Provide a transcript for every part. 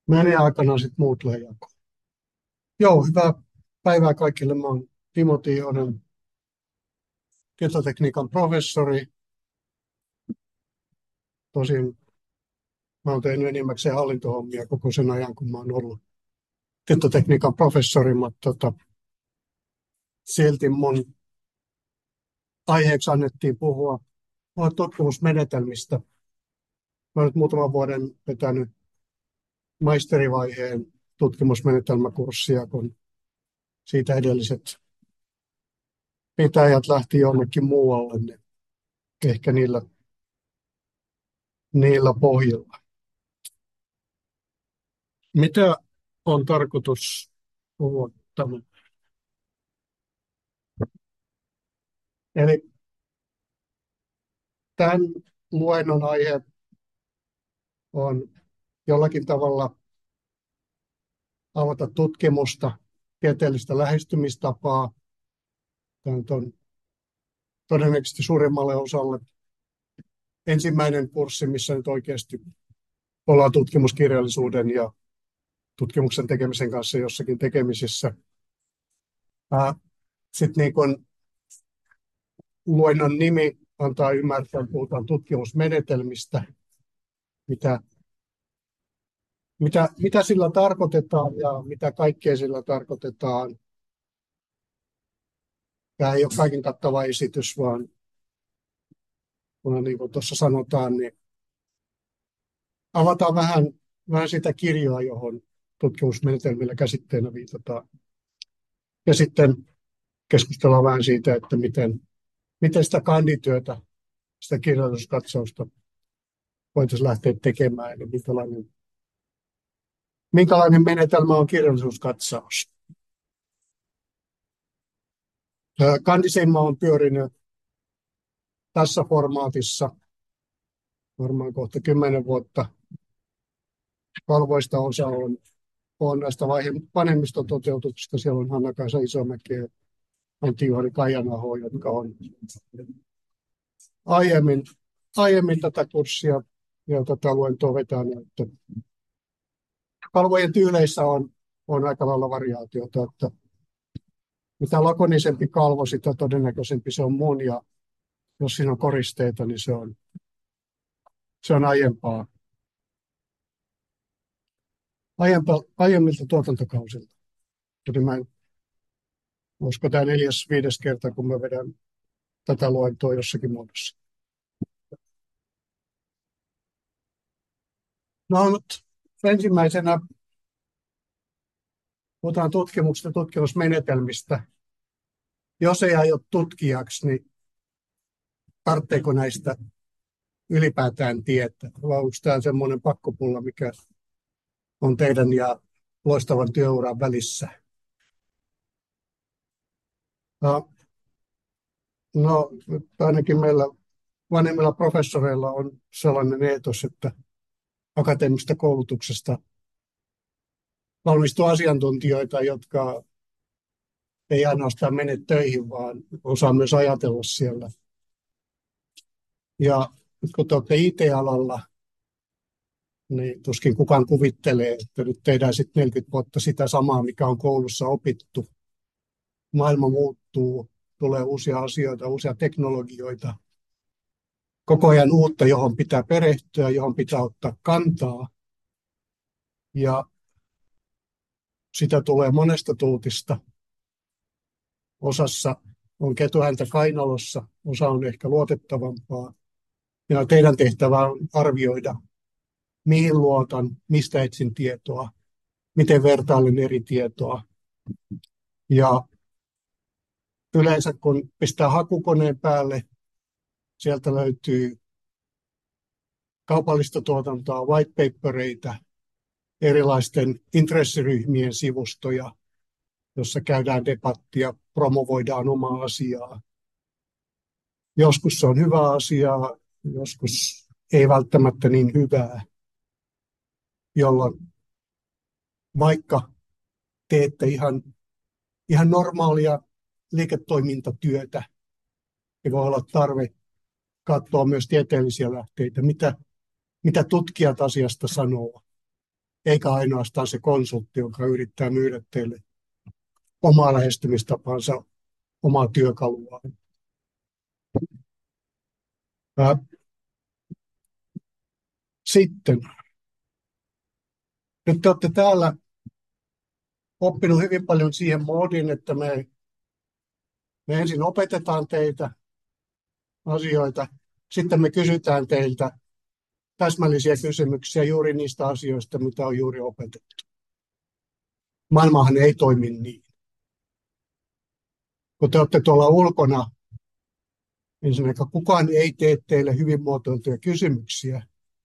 Meni aikanaan sitten muut jakoon. Joo, hyvää päivää kaikille. Mä oon Timo Tiihonen, tietotekniikan professori. Tosin mä oon tehnyt enimmäkseen hallintohommia koko sen ajan, kun mä oon ollut tietotekniikan professori, mutta silti mun aiheeksi annettiin puhua tutkimusmenetelmistä. Mä oon nyt muutaman vuoden vetänyt maisterivaiheen tutkimusmenetelmäkurssia, kun siitä edelliset pitäjät lähti jonnekin muualle, niin ehkä niillä pohjilla. Mitä on tarkoitus puhua tämän? Eli tämän luennon aihe on jollakin tavalla avata tutkimusta, tieteellistä lähestymistapaa. Tämä nyt on todennäköisesti suurimmalle osalle ensimmäinen kurssi, missä nyt oikeasti ollaan tutkimuskirjallisuuden ja tutkimuksen tekemisen kanssa jossakin tekemisissä. Sitten niin kuin luennon nimi antaa ymmärtää, että puhutaan tutkimusmenetelmistä, mitä sillä tarkoitetaan ja mitä kaikkea sillä tarkoitetaan. Tämä ei ole kaiken kattava esitys, vaan kun niin kuin tuossa sanotaan, niin avataan vähän sitä kirjoa, johon tutkimusmenetelmillä käsitteenä viitataan. Ja sitten keskustellaan vähän siitä, että miten sitä kandityötä, sitä kirjallisuuskatsausta voitaisiin lähteä tekemään, eli minkälainen menetelmä on kirjallisuuskatsaus. Kandisemma on pyörinyt tässä formaatissa varmaan kohta 10 vuotta. Kalvoista osa on näistä vanhemmista toteutuksista. Siellä on Hanna-Kaisa Isomäki ja Antti-Juhani Kajanaho, jotka on aiemmin tätä kurssia ja tätä luentoa vetäneet. Kalvojen tyyleissä on aika lailla variaatiota, että mitä lakonisempi kalvo, sitä todennäköisempi se on mun, ja jos siinä on koristeita, niin se on aiemmilta tuotantokausilta. Joten olisiko tämä 4.–5. kerta, kun mä vedän tätä luentoa jossakin muodossa. No, mutta ensimmäisenä puhutaan tutkimuksesta, tutkimusmenetelmistä. Jos ei aio tutkijaksi, niin tarvitseeko näistä ylipäätään tietää? Vai onko tämä semmoinen pakkopulla, mikä on teidän ja loistavan työuran välissä? No, ainakin meillä vanhemmilla professoreilla on sellainen eetos, että akateemisesta koulutuksesta valmistuu asiantuntijoita, jotka ei ainoastaan mene töihin, vaan osaa myös ajatella siellä. Ja kun te olette IT-alalla, niin tuskin kukaan kuvittelee, että nyt tehdään sitten 40 vuotta sitä samaa, mikä on koulussa opittu. Maailma muuttuu, tulee uusia asioita, uusia teknologioita, koko ajan uutta, johon pitää perehtyä, johon pitää ottaa kantaa. Ja sitä tulee monesta tuutista. Osassa on ketunhäntä kainalossa, osa on ehkä luotettavampaa. Ja teidän tehtävä on arvioida, mihin luotan, mistä etsin tietoa, miten vertailen eri tietoa. Ja yleensä kun pistää hakukoneen päälle, sieltä löytyy kaupallista tuotantoa, whitepapereita, erilaisten intressiryhmien sivustoja, jossa käydään debattia, promovoidaan omaa asiaa. Joskus se on hyvä asia, joskus ei välttämättä niin hyvää, jolloin vaikka teette ihan normaalia liiketoimintatyötä, niin voi olla tarve katsoa myös tieteellisiä lähteitä, mitä tutkijat asiasta sanoo. eikä ainoastaan se konsultti, joka yrittää myydä teille omaa lähestymistapansa, omaa työkaluaan. Sitten, nyt te olette täällä oppinut hyvin paljon siihen moodiin, että me ensin opetetaan teitä asioita, sitten me kysytään teiltä täsmällisiä kysymyksiä juuri niistä asioista, mitä on juuri opetettu. Maailmahan ei toimi niin. Kun te olette tuolla ulkona, ensinnäkin kukaan ei tee teille hyvin muotoiltuja kysymyksiä.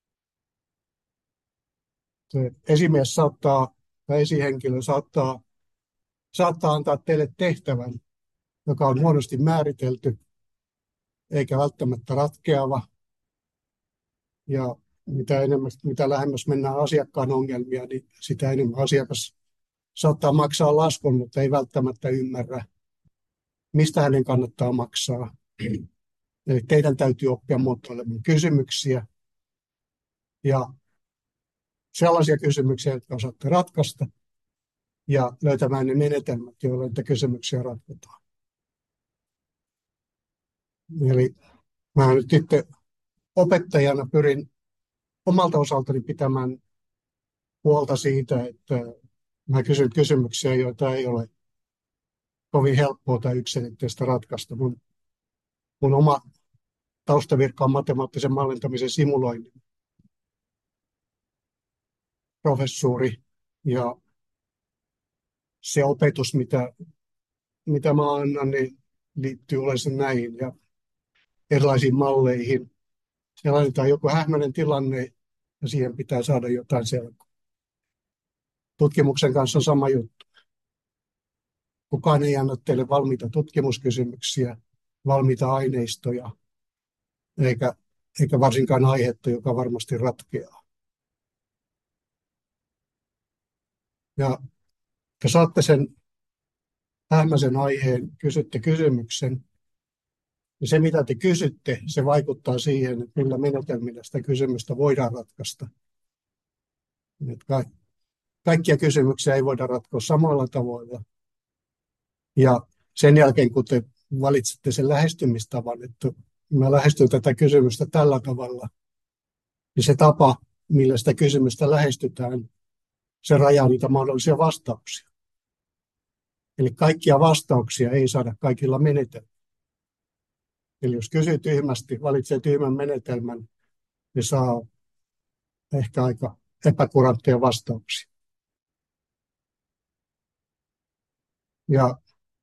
Se esimies tai esihenkilö saattaa antaa teille tehtävän, joka on huonosti määritelty, eikä välttämättä ratkeava. Ja mitä lähemmäs mennään asiakkaan ongelmia, niin sitä enemmän asiakas saattaa maksaa laskun, mutta ei välttämättä ymmärrä, mistä hänen kannattaa maksaa. Eli teidän täytyy oppia muotoilemaan kysymyksiä ja sellaisia kysymyksiä, jotka osaatte ratkaista ja löytämään ne menetelmät, joilla niitä kysymyksiä ratkotaan. Eli mä nyt itse opettajana pyrin omalta osaltani pitämään huolta siitä, että mä kysyn kysymyksiä, joita ei ole kovin helppoa tai yksiselitteistä ratkaista. Mun oma taustavirkka on matemaattisen mallintamisen simuloinnin professuuri ja se opetus, mitä mä annan, niin liittyy yleensä näihin ja erilaisiin malleihin. Siellä laitetaan joku hähmäinen tilanne ja siihen pitää saada jotain selkoa. Tutkimuksen kanssa on sama juttu. Kukaan ei anna teille valmiita tutkimuskysymyksiä, valmiita aineistoja, eikä varsinkaan aihetta, joka varmasti ratkeaa. Ja te saatte sen hähmäisen aiheen, kysytte kysymyksen, ja se mitä te kysytte, se vaikuttaa siihen, että millä menetelmillä sitä kysymystä voidaan ratkaista. Kaikkia kysymyksiä ei voida ratkoa samalla tavoilla. Ja sen jälkeen, kun te valitsette sen lähestymistavan, että mä lähestyn tätä kysymystä tällä tavalla, niin se tapa, millä sitä kysymystä lähestytään, se rajaa niitä mahdollisia vastauksia. Eli kaikkia vastauksia ei saada kaikilla menetelmillä. Eli jos kysyy tyhmästi, valitsee tyhmän menetelmän, niin saa ehkä aika epäkurantteja vastauksia. Ja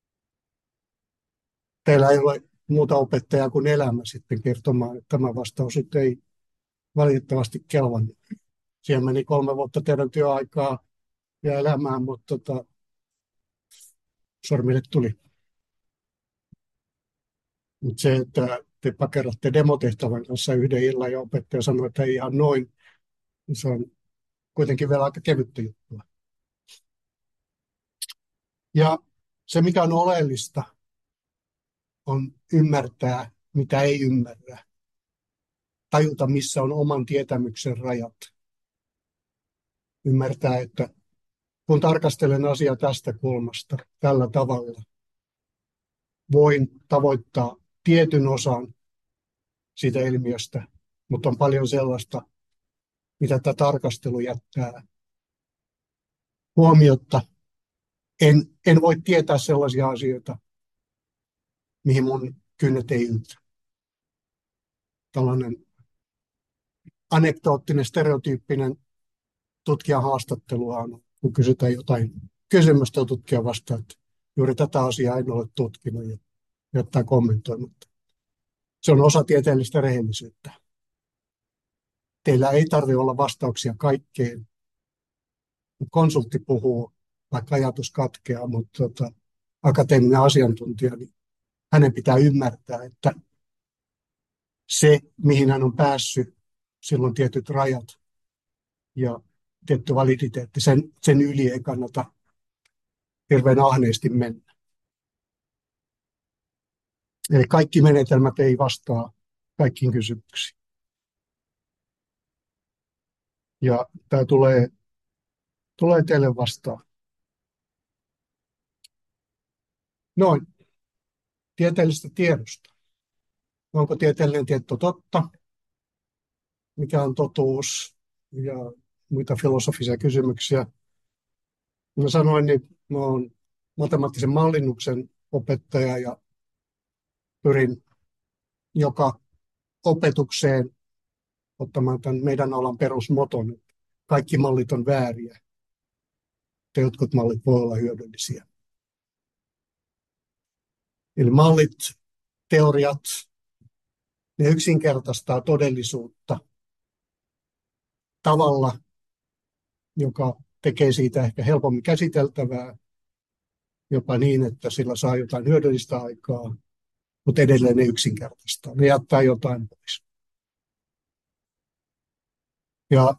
teillä ei ole muuta opettajaa kuin elämä sitten kertomaan, että tämä vastaus nyt ei valitettavasti kelvannut. Siellä meni 3 vuotta teidän työaikaa ja elämään, mutta sormille tuli. Mutta se, että te pakerratte demotehtävän kanssa yhden illan ja opettaja sanoi, että ei ihan noin, niin se on kuitenkin vielä aika kevyttä juttua. Ja se, mikä on oleellista, on ymmärtää, mitä ei ymmärrä. Tajuta, missä on oman tietämyksen rajat. Ymmärtää, että kun tarkastelen asiaa tästä kulmasta, tällä tavalla, voin tavoittaa tietyn osan siitä ilmiöstä, mutta on paljon sellaista, mitä tämä tarkastelu jättää huomiotta. En voi tietää sellaisia asioita, mihin mun kynnet ei yltä. Tällainen anekdoottinen, stereotyyppinen tutkijan haastatteluhan, kun kysytään jotain kysymystä tutkija vastaan, että juuri tätä asiaa en ole tutkinut ja jättää kommentoimatta. Se on osa tieteellistä rehellisyyttä. Teillä ei tarvitse olla vastauksia kaikkeen. Konsultti puhuu, vaikka ajatus katkeaa, mutta akateeminen asiantuntija, niin hänen pitää ymmärtää, että se, mihin hän on päässyt, silloin tietyt rajat ja tietty validiteetti, sen yli ei kannata hirveän ahneesti mennä. Eli kaikki menetelmät ei vastaa kaikkiin kysymyksiin. Ja tämä tulee tulee teille vastaan. Noin, tieteellisestä tiedosta. Onko tieteellinen tieto totta? Mikä on totuus? Ja muita filosofisia kysymyksiä. Mä sanoin, niin mä oon matemaattisen mallinnuksen opettaja ja pyrin joka opetukseen ottamaan tämän meidän alan perusmoton, että kaikki mallit on vääriä, että jotkut mallit voi olla hyödyllisiä. Eli mallit, teoriat, ne yksinkertaistaa todellisuutta tavalla, joka tekee siitä ehkä helpommin käsiteltävää, jopa niin, että sillä saa jotain hyödyllistä aikaa, mutta edelleen ne yksinkertaistaa. Ne jättää jotain pois. Ja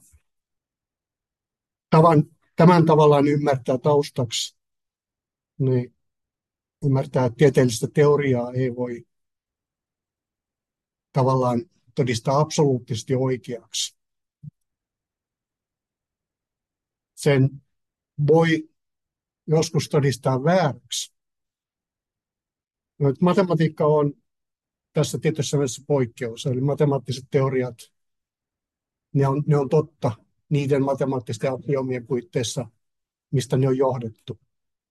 tämän tavallaan ymmärtää taustaksi, niin ymmärtää, että tieteellistä teoriaa ei voi tavallaan todistaa absoluuttisesti oikeaksi. Sen voi joskus todistaa vääräksi. No, matematiikka on tässä tietyssä mielessä poikkeus, eli matemaattiset teoriat, ne on totta niiden matemaattisten appiomien puitteissa, mistä ne on johdettu.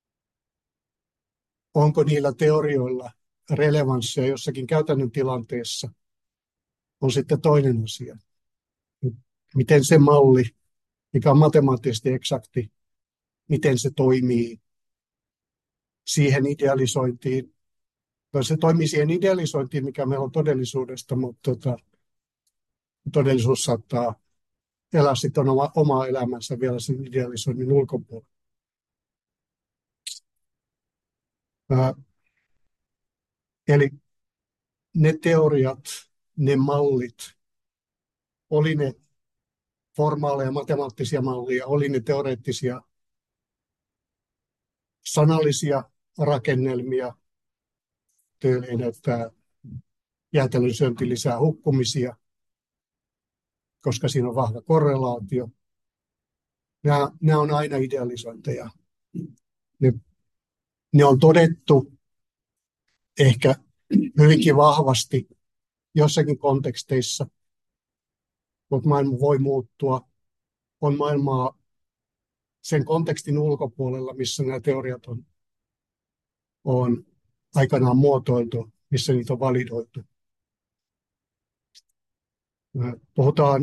Onko niillä teorioilla relevanssia jossakin käytännön tilanteessa, on sitten toinen asia. Miten se malli, mikä on matemaattisesti eksakti, miten se toimii siihen idealisointiin. No, se toimii siihen idealisointiin, mikä meillä on todellisuudesta, mutta todellisuus saattaa elää sitten omaa elämänsä vielä sen idealisoinnin ulkopuolella. Eli ne teoriat, ne mallit, oli ne formaaleja matemaattisia mallia, oli ne teoreettisia sanallisia rakennelmia, tyyliin, että jäätelön syönti lisää hukkumisia, koska siinä on vahva korrelaatio. Nämä on aina idealisointeja. Ne on todettu ehkä hyvinkin vahvasti jossakin konteksteissa, mutta maailma voi muuttua. On maailmaa sen kontekstin ulkopuolella, missä nämä teoriat on aikanaan muotoiltu, missä niitä on validoitu. Puhutaan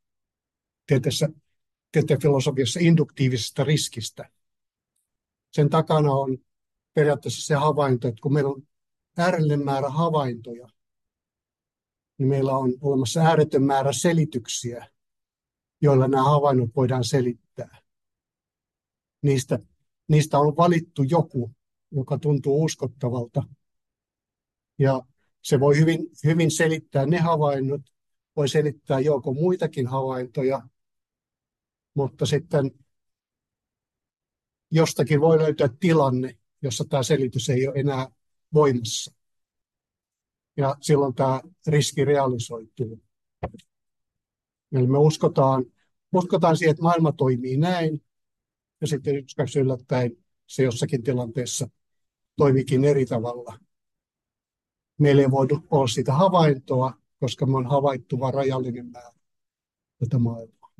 tieteen filosofiassa induktiivisesta riskistä. Sen takana on periaatteessa se havainto, että kun meillä on ääretön määrä havaintoja, niin meillä on olemassa ääretön määrä selityksiä, joilla nämä havainnot voidaan selittää. Niistä on valittu joku, joka tuntuu uskottavalta. Ja se voi hyvin selittää ne havainnot, voi selittää joukon muitakin havaintoja, mutta sitten jostakin voi löytyä tilanne, jossa tämä selitys ei ole enää voimassa. Ja silloin tämä riski realisoituu. Eli me uskotaan siihen, että maailma toimii näin, ja sitten yksi yllättäen se jossakin tilanteessa toimiikin eri tavalla. Meillä ei voidu olla sitä havaintoa, koska me on havaittu vain rajallinen määrä tätä maailmaa.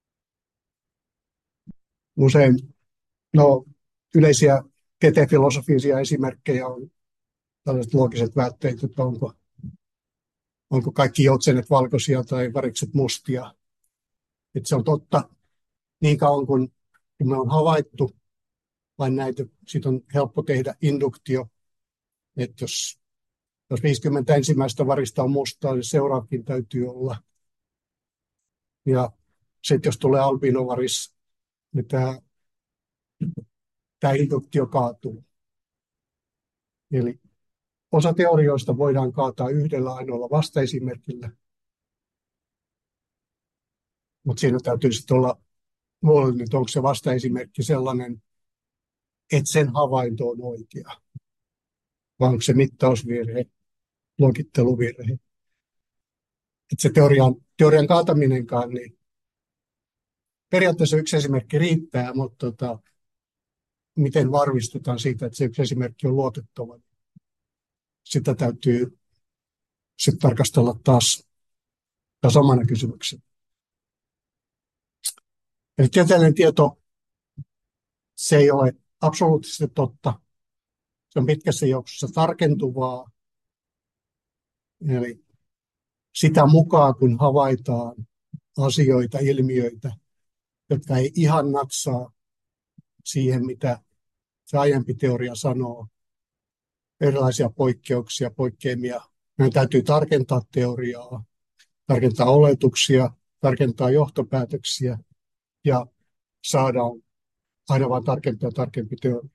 Usein yleisiä tieteenfilosofisia esimerkkejä on tällaiset loogiset väitteet, että onko kaikki joutsenet valkoisia tai varikset mustia. Että se on totta niin kauan kun me on havaittu vain näitä, siitä on helppo tehdä induktio, että jos 50 ensimmäistä varista on mustaa, niin seuraavakin täytyy olla. Ja sitten jos tulee albinovaris, niin tämä induktio kaatuu. Eli osa teorioista voidaan kaataa yhdellä ainoalla vastaesimerkillä, mutta siinä täytyy sitten olla huolellinen, että onko se vastaesimerkki sellainen, että sen havainto on oikea, vai onko se mittausvirhe, luokitteluvirhe. Että se teorian kaataminenkaan, niin periaatteessa yksi esimerkki riittää, mutta miten varmistutaan siitä, että se yksi esimerkki on luotettava. Sitä täytyy sitten tarkastella taas omana kysymyksenä. Eli tieteellinen tieto, se ei ole absoluuttisesti totta. Se on pitkässä juoksussa tarkentuvaa. Eli sitä mukaan, kun havaitaan asioita, ilmiöitä, jotka ei ihan natsaa siihen, mitä se aiempi teoria sanoo, erilaisia poikkeuksia, poikkeamia. Meidän täytyy tarkentaa teoriaa, tarkentaa oletuksia, tarkentaa johtopäätöksiä ja saadaan aina vain tarkempi ja tarkempi teoria.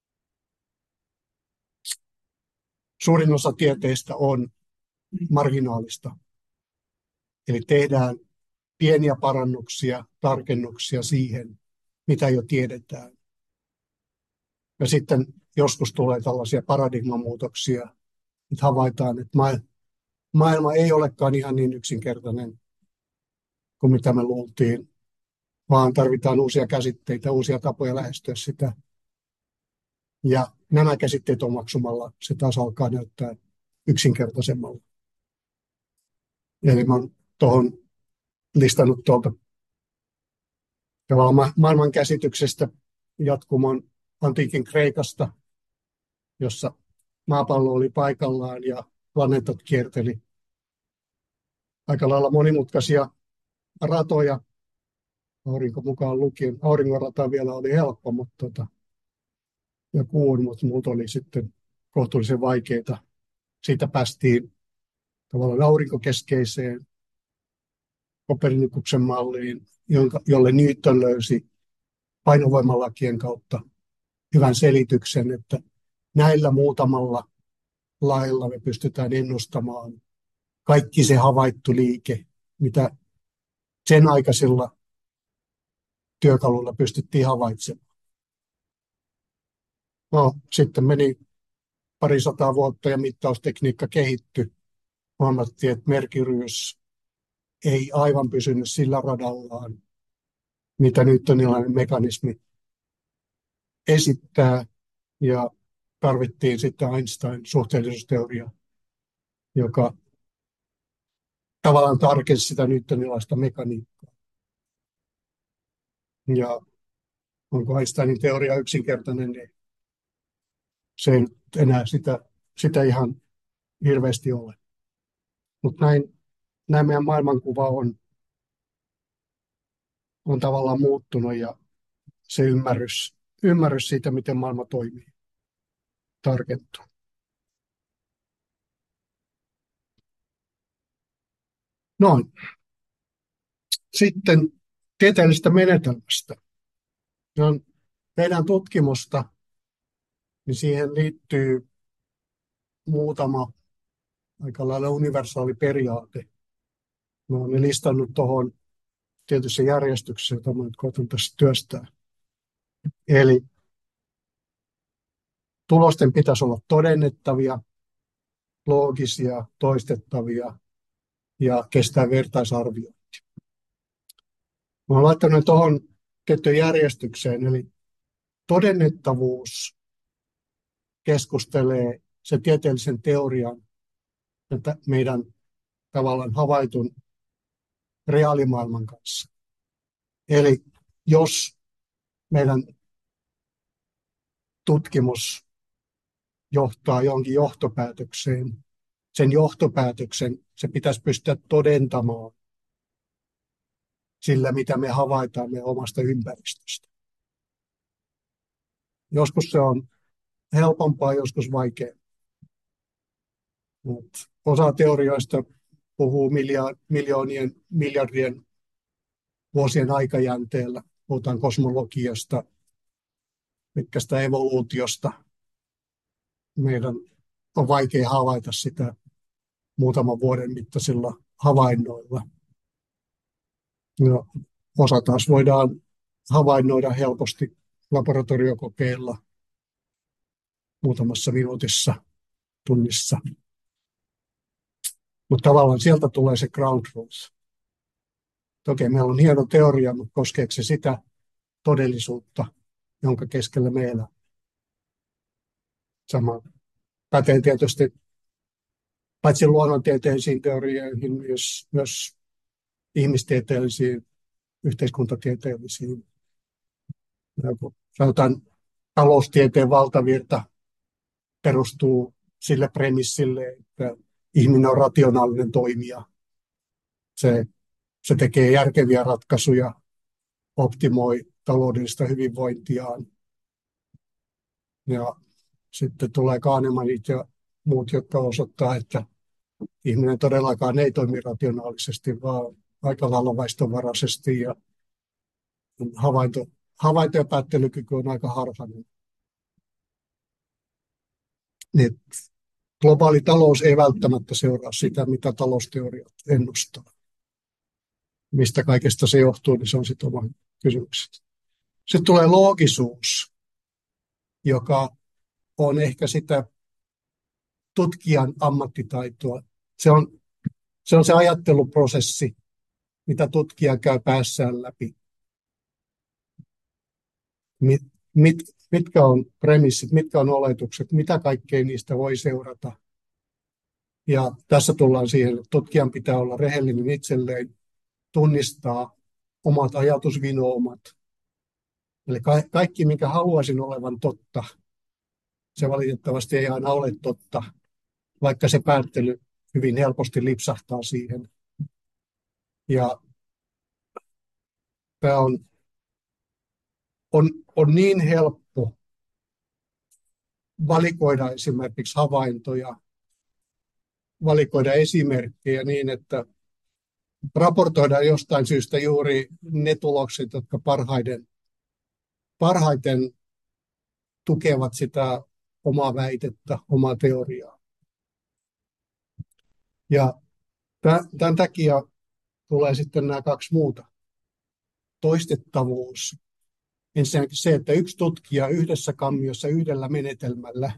Suurin osa tieteestä on marginaalista. Eli tehdään pieniä parannuksia, tarkennuksia siihen, mitä jo tiedetään. Ja sitten joskus tulee tällaisia paradigmamuutoksia, että havaitaan, että maailma ei olekaan ihan niin yksinkertainen kuin mitä me luultiin, vaan tarvitaan uusia käsitteitä, uusia tapoja lähestyä sitä. Ja nämä käsitteet omaksumalla se taas alkaa näyttää yksinkertaisemmalta. Eli mä oon tuohon listannut tuolta maailman käsityksestä jatkumon antiikin Kreikasta, jossa maapallo oli paikallaan ja planeetat kierteli aika lailla monimutkaisia ratoja, aurinko mukaan lukien. Auringonrata vielä oli helppo, ja kuun, mutta muut oli sitten kohtuullisen vaikeita. Siitä päästiin tavallaan aurinkokeskeiseen Kopernikuksen malliin, jolle Newton löysi painovoimalakien kautta hyvän selityksen, että näillä muutamalla lailla me pystytään ennustamaan kaikki se havaittu liike, mitä sen aikaisilla työkaluilla pystyttiin havaitsemaan. No, sitten meni 200 vuotta ja mittaustekniikka kehittyi. Huomattiin, että Merkurius ei aivan pysynyt sillä radallaan, mitä newtonilainen mekanismi esittää, ja tarvittiin sitten Einstein suhteellisuusteoria, joka tavallaan tarkensi sitä newtonilaista mekaniikkaa. Ja onko Einsteinin teoria yksinkertainen, niin se ei nyt enää sitä ihan hirveästi ole. Mutta näin meidän maailmankuva on tavallaan muuttunut, ja se ymmärrys siitä, miten maailma toimii, tarkentuu. Noin. Sitten tieteellisestä menetelmästä. No, tehdään tutkimusta, niin siihen liittyy muutama aika lailla universaali periaate. Mä olen listannut tuohon tietyssä järjestyksessä, jota mä nyt koitan tässä työstää. Eli tulosten pitäisi olla todennettavia, loogisia, toistettavia ja kestää vertaisarviointia. Mä olen laittanut ne tuohon tiettyyn järjestykseen, eli todennettavuus keskustelee se tieteellisen teorian että meidän tavallaan havaitun reaalimaailman kanssa. Eli jos meidän tutkimus johtaa johonkin johtopäätökseen, sen johtopäätöksen se pitäisi pystyä todentamaan sillä, mitä me havaitaan meidän omasta ympäristöstä. Joskus se on helpompaa, joskus vaikeampaa. Osa teorioista puhuu miljoonien, miljardien vuosien aikajänteellä. Puhutaan kosmologiasta, pitkästä evoluutiosta. Meidän on vaikea havaita sitä muutaman vuoden mittaisilla havainnoilla. No, osa taas voidaan havainnoida helposti laboratoriokokeilla muutamassa minuutissa, tunnissa. Mutta tavallaan sieltä tulee se ground truth. Okei, meillä on hieno teoria, mutta koskeeko se sitä todellisuutta, jonka keskellä me elämme? Sama pätee tietysti paitsi luonnontieteellisiin teorioihin, myös ihmistieteellisiin, yhteiskuntatieteellisiin. Sanotaan, taloustieteen valtavirta perustuu sille premissille, että ihminen on rationaalinen toimija. Se tekee järkeviä ratkaisuja, optimoi taloudellista hyvinvointiaan. Ja sitten tulee Kahnemanit ja muut, jotka osoittaa, että ihminen todellakaan ei toimi rationaalisesti, vaan aika lailla vaistonvaraisesti ja havainto- ja päättelykyky on aika harhainen. Niin globaali talous ei välttämättä seuraa sitä, mitä talousteoriat ennustaa. Mistä kaikesta se johtuu, niin se on sitten oma kysymykset. Sitten tulee loogisuus, joka on ehkä sitä tutkijan ammattitaitoa. Se on se ajatteluprosessi, mitä tutkija käy päässään läpi. Mitkä on premissit, mitkä on oletukset, mitä kaikkea niistä voi seurata. Ja tässä tullaan siihen, että tutkijan pitää olla rehellinen itselleen, tunnistaa omat ajatusvinoumat. Eli kaikki, minkä haluaisin olevan totta, se valitettavasti ei aina ole totta, vaikka se päättely hyvin helposti lipsahtaa siihen. Ja tämä on niin helppo valikoida esimerkiksi havaintoja, valikoida esimerkkejä niin, että raportoidaan jostain syystä juuri ne tulokset, jotka parhaiten tukevat sitä omaa väitettä, omaa teoriaa. Ja tämän takia tulee sitten nämä kaksi muuta. Toistettavuus. Ensinnäkin se, että yksi tutkija yhdessä kammiossa yhdellä menetelmällä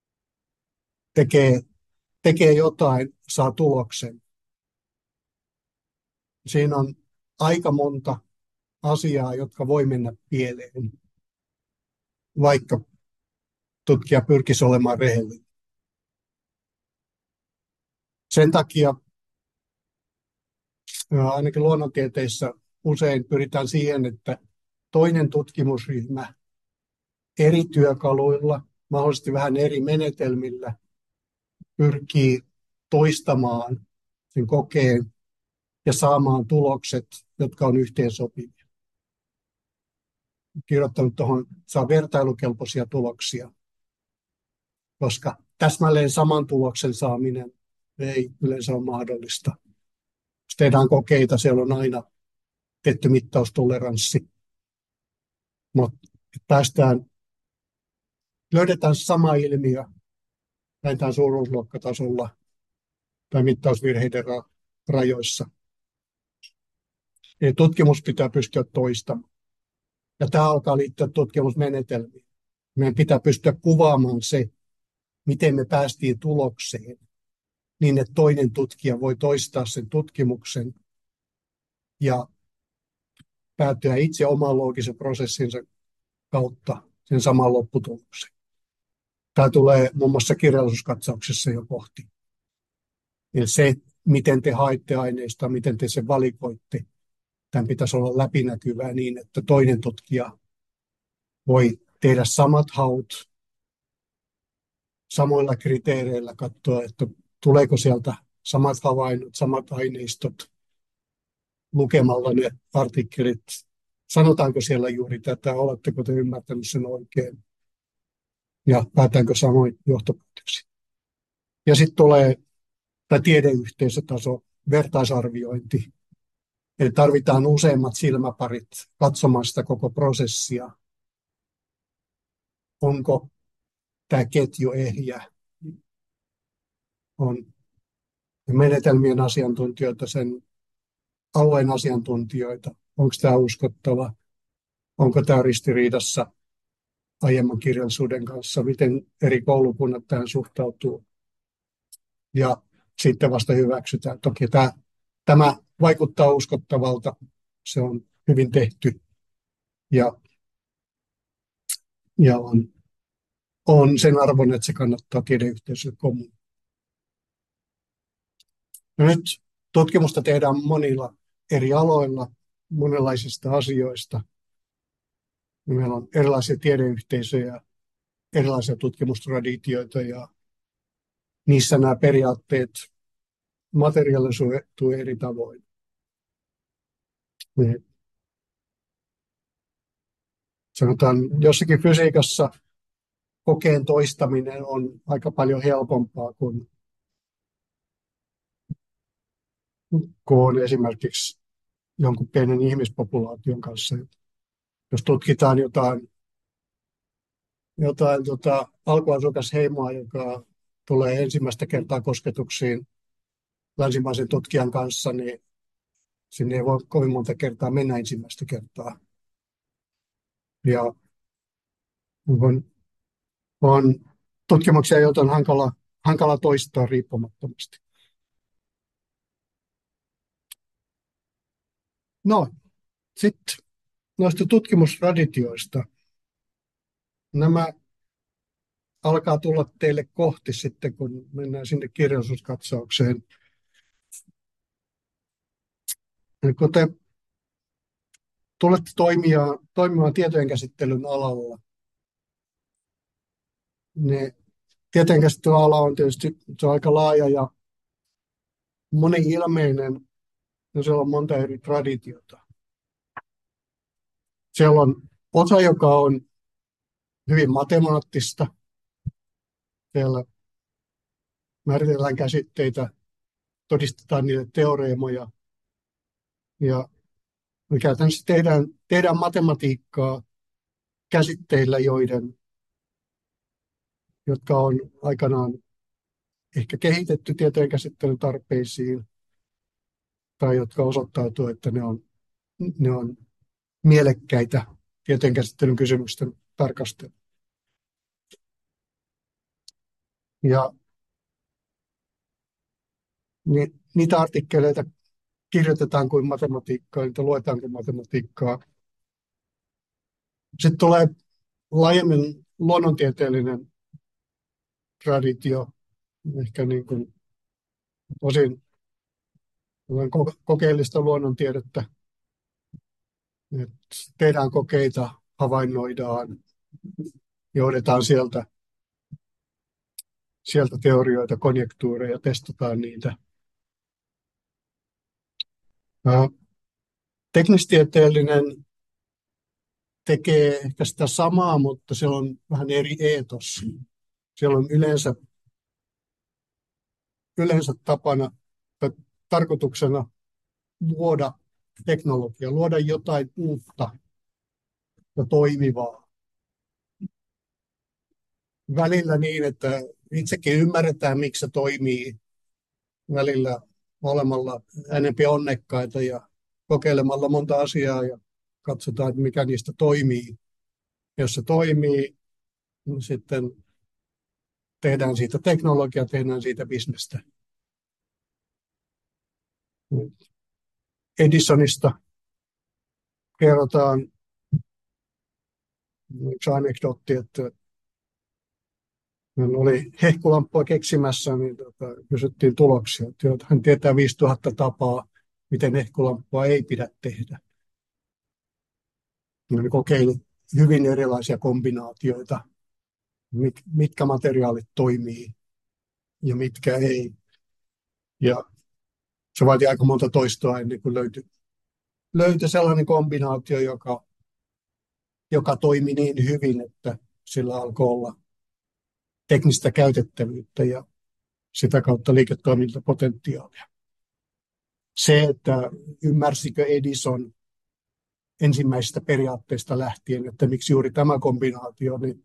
tekee jotain, saa tuloksen. Siinä on aika monta asiaa, jotka voi mennä pieleen, vaikka tutkija pyrkisi olemaan rehellinen. Sen takia ainakin luonnontieteissä usein pyritään siihen, että toinen tutkimusryhmä eri työkaluilla, mahdollisesti vähän eri menetelmillä, pyrkii toistamaan sen kokeen ja saamaan tulokset, jotka on yhteensopivia. Kirjoittanut tuohon, saa vertailukelpoisia tuloksia, koska täsmälleen saman tuloksen saaminen ei yleensä ole mahdollista. Jos tehdään kokeita, siellä on aina tietty mittaustoleranssi, mutta löydetään sama ilmiö vähintään suuruusluokkatasolla tai mittausvirheiden rajoissa. Eli tutkimus pitää pystyä toistamaan. Ja tämä alkaa liittyä tutkimusmenetelmiin. Meidän pitää pystyä kuvaamaan se, miten me päästiin tulokseen, niin että toinen tutkija voi toistaa sen tutkimuksen ja päätyä itse oman loogisen prosessinsa kautta sen saman lopputulokseen. Tämä tulee muun muassa kirjallisuuskatsauksessa jo kohti. Eli se, miten te haette aineista, miten te sen valikoitte, tämän pitäisi olla läpinäkyvää niin, että toinen tutkija voi tehdä samat haut samoilla kriteereillä, katsoa, että tuleeko sieltä samat havainnot, samat aineistot, lukemalla ne artikkelit. Sanotaanko siellä juuri tätä, oletteko te ymmärtänyt sen oikein ja päätäänkö samoin johtopäätöksiä. Ja sitten tulee tämä tiedeyhteisötaso, vertaisarviointi. Eli tarvitaan useimmat silmäparit katsomaan sitä koko prosessia. Onko tämä ketju ehjä? On menetelmien asiantuntijoita, sen alueen asiantuntijoita. Onko tämä uskottava? Onko tämä ristiriidassa aiemman kirjallisuuden kanssa? Miten eri koulukunnat tähän suhtautuu? Ja sitten vasta hyväksytään. Toki tämä vaikuttaa uskottavalta, se on hyvin tehty ja, ja on sen arvon, että se kannattaa tiedeyhteisölle kommunikoida. No nyt tutkimusta tehdään monilla eri aloilla, monenlaisista asioista. Meillä on erilaisia tiedeyhteisöjä, erilaisia tutkimustraditioita ja niissä nämä periaatteet materialisoituu eri tavoin. Sanotaan, jossakin fysiikassa kokeen toistaminen on aika paljon helpompaa kuin esimerkiksi jonkun pienen ihmispopulaation kanssa. Jos tutkitaan jotain alkuasukasheimoa, joka tulee ensimmäistä kertaa kosketuksiin länsimaisen tutkijan kanssa, niin sinne ei voi kovin monta kertaa mennä ensimmäistä kertaa. Ja on tutkimuksia, joita on hankala toistaa riippumattomasti. No, sitten noista tutkimustraditioista. Nämä alkaa tulla teille kohti sitten, kun mennään sinne kirjallisuuskatsaukseen. Ja kun te tulette toimimaan tietojenkäsittelyn alalla, niin tietojenkäsittelyn ala on tietysti se on aika laaja ja moni-ilmeinen, ja siellä on monta eri traditiota. Siellä on osa, joka on hyvin matemaattista. Siellä määritellään käsitteitä, todistetaan niille teoreemoja. Ja me käytännössä tehdään matematiikkaa käsitteillä, jotka on aikanaan ehkä kehitetty tietojenkäsittelyn tarpeisiin, tai jotka osoittautuu, että ne on mielekkäitä tietojenkäsittelyn kysymysten tarkastelu. Ja niitä artikkeleita kirjoitetaan kuin matematiikkaa, niitä luetaan kuin matematiikkaa. Sitten tulee laajemmin luonnontieteellinen traditio, ehkä niin kuin osin kokeellista luonnontiedettä. Tehdään kokeita, havainnoidaan, johdetaan sieltä teorioita, konjektuureja, testataan niitä. Teknistieteellinen tekee ehkä sitä samaa, mutta se on vähän eri eetos. Siellä on yleensä tapana tai tarkoituksena luoda teknologia, luoda jotain uutta ja toimivaa. Välillä niin, että itsekin ymmärretään, miksi se toimii. Välillä olemalla enempi onnekkaita ja kokeilemalla monta asiaa ja katsotaan, että mikä niistä toimii. Jos se toimii, niin sitten tehdään siitä teknologiaa, tehdään siitä bisnestä. Edisonista kerrotaan yksi anekdootti, että hän oli hehkulampua keksimässä, niin kysyttiin tuloksia. Hän tietää 5000 tapaa, miten hehkulampua ei pidä tehdä. Hän kokeili hyvin erilaisia kombinaatioita, mitkä materiaalit toimii ja mitkä ei. Ja se vaati aika monta toistoa ennen kuin löytyi sellainen kombinaatio, joka toimi niin hyvin, että sillä alkoi olla teknistä käytettävyyttä ja sitä kautta liiketoimintapotentiaalia. Se, että ymmärsikö Edison ensimmäisistä periaatteista lähtien, että miksi juuri tämä kombinaatio, niin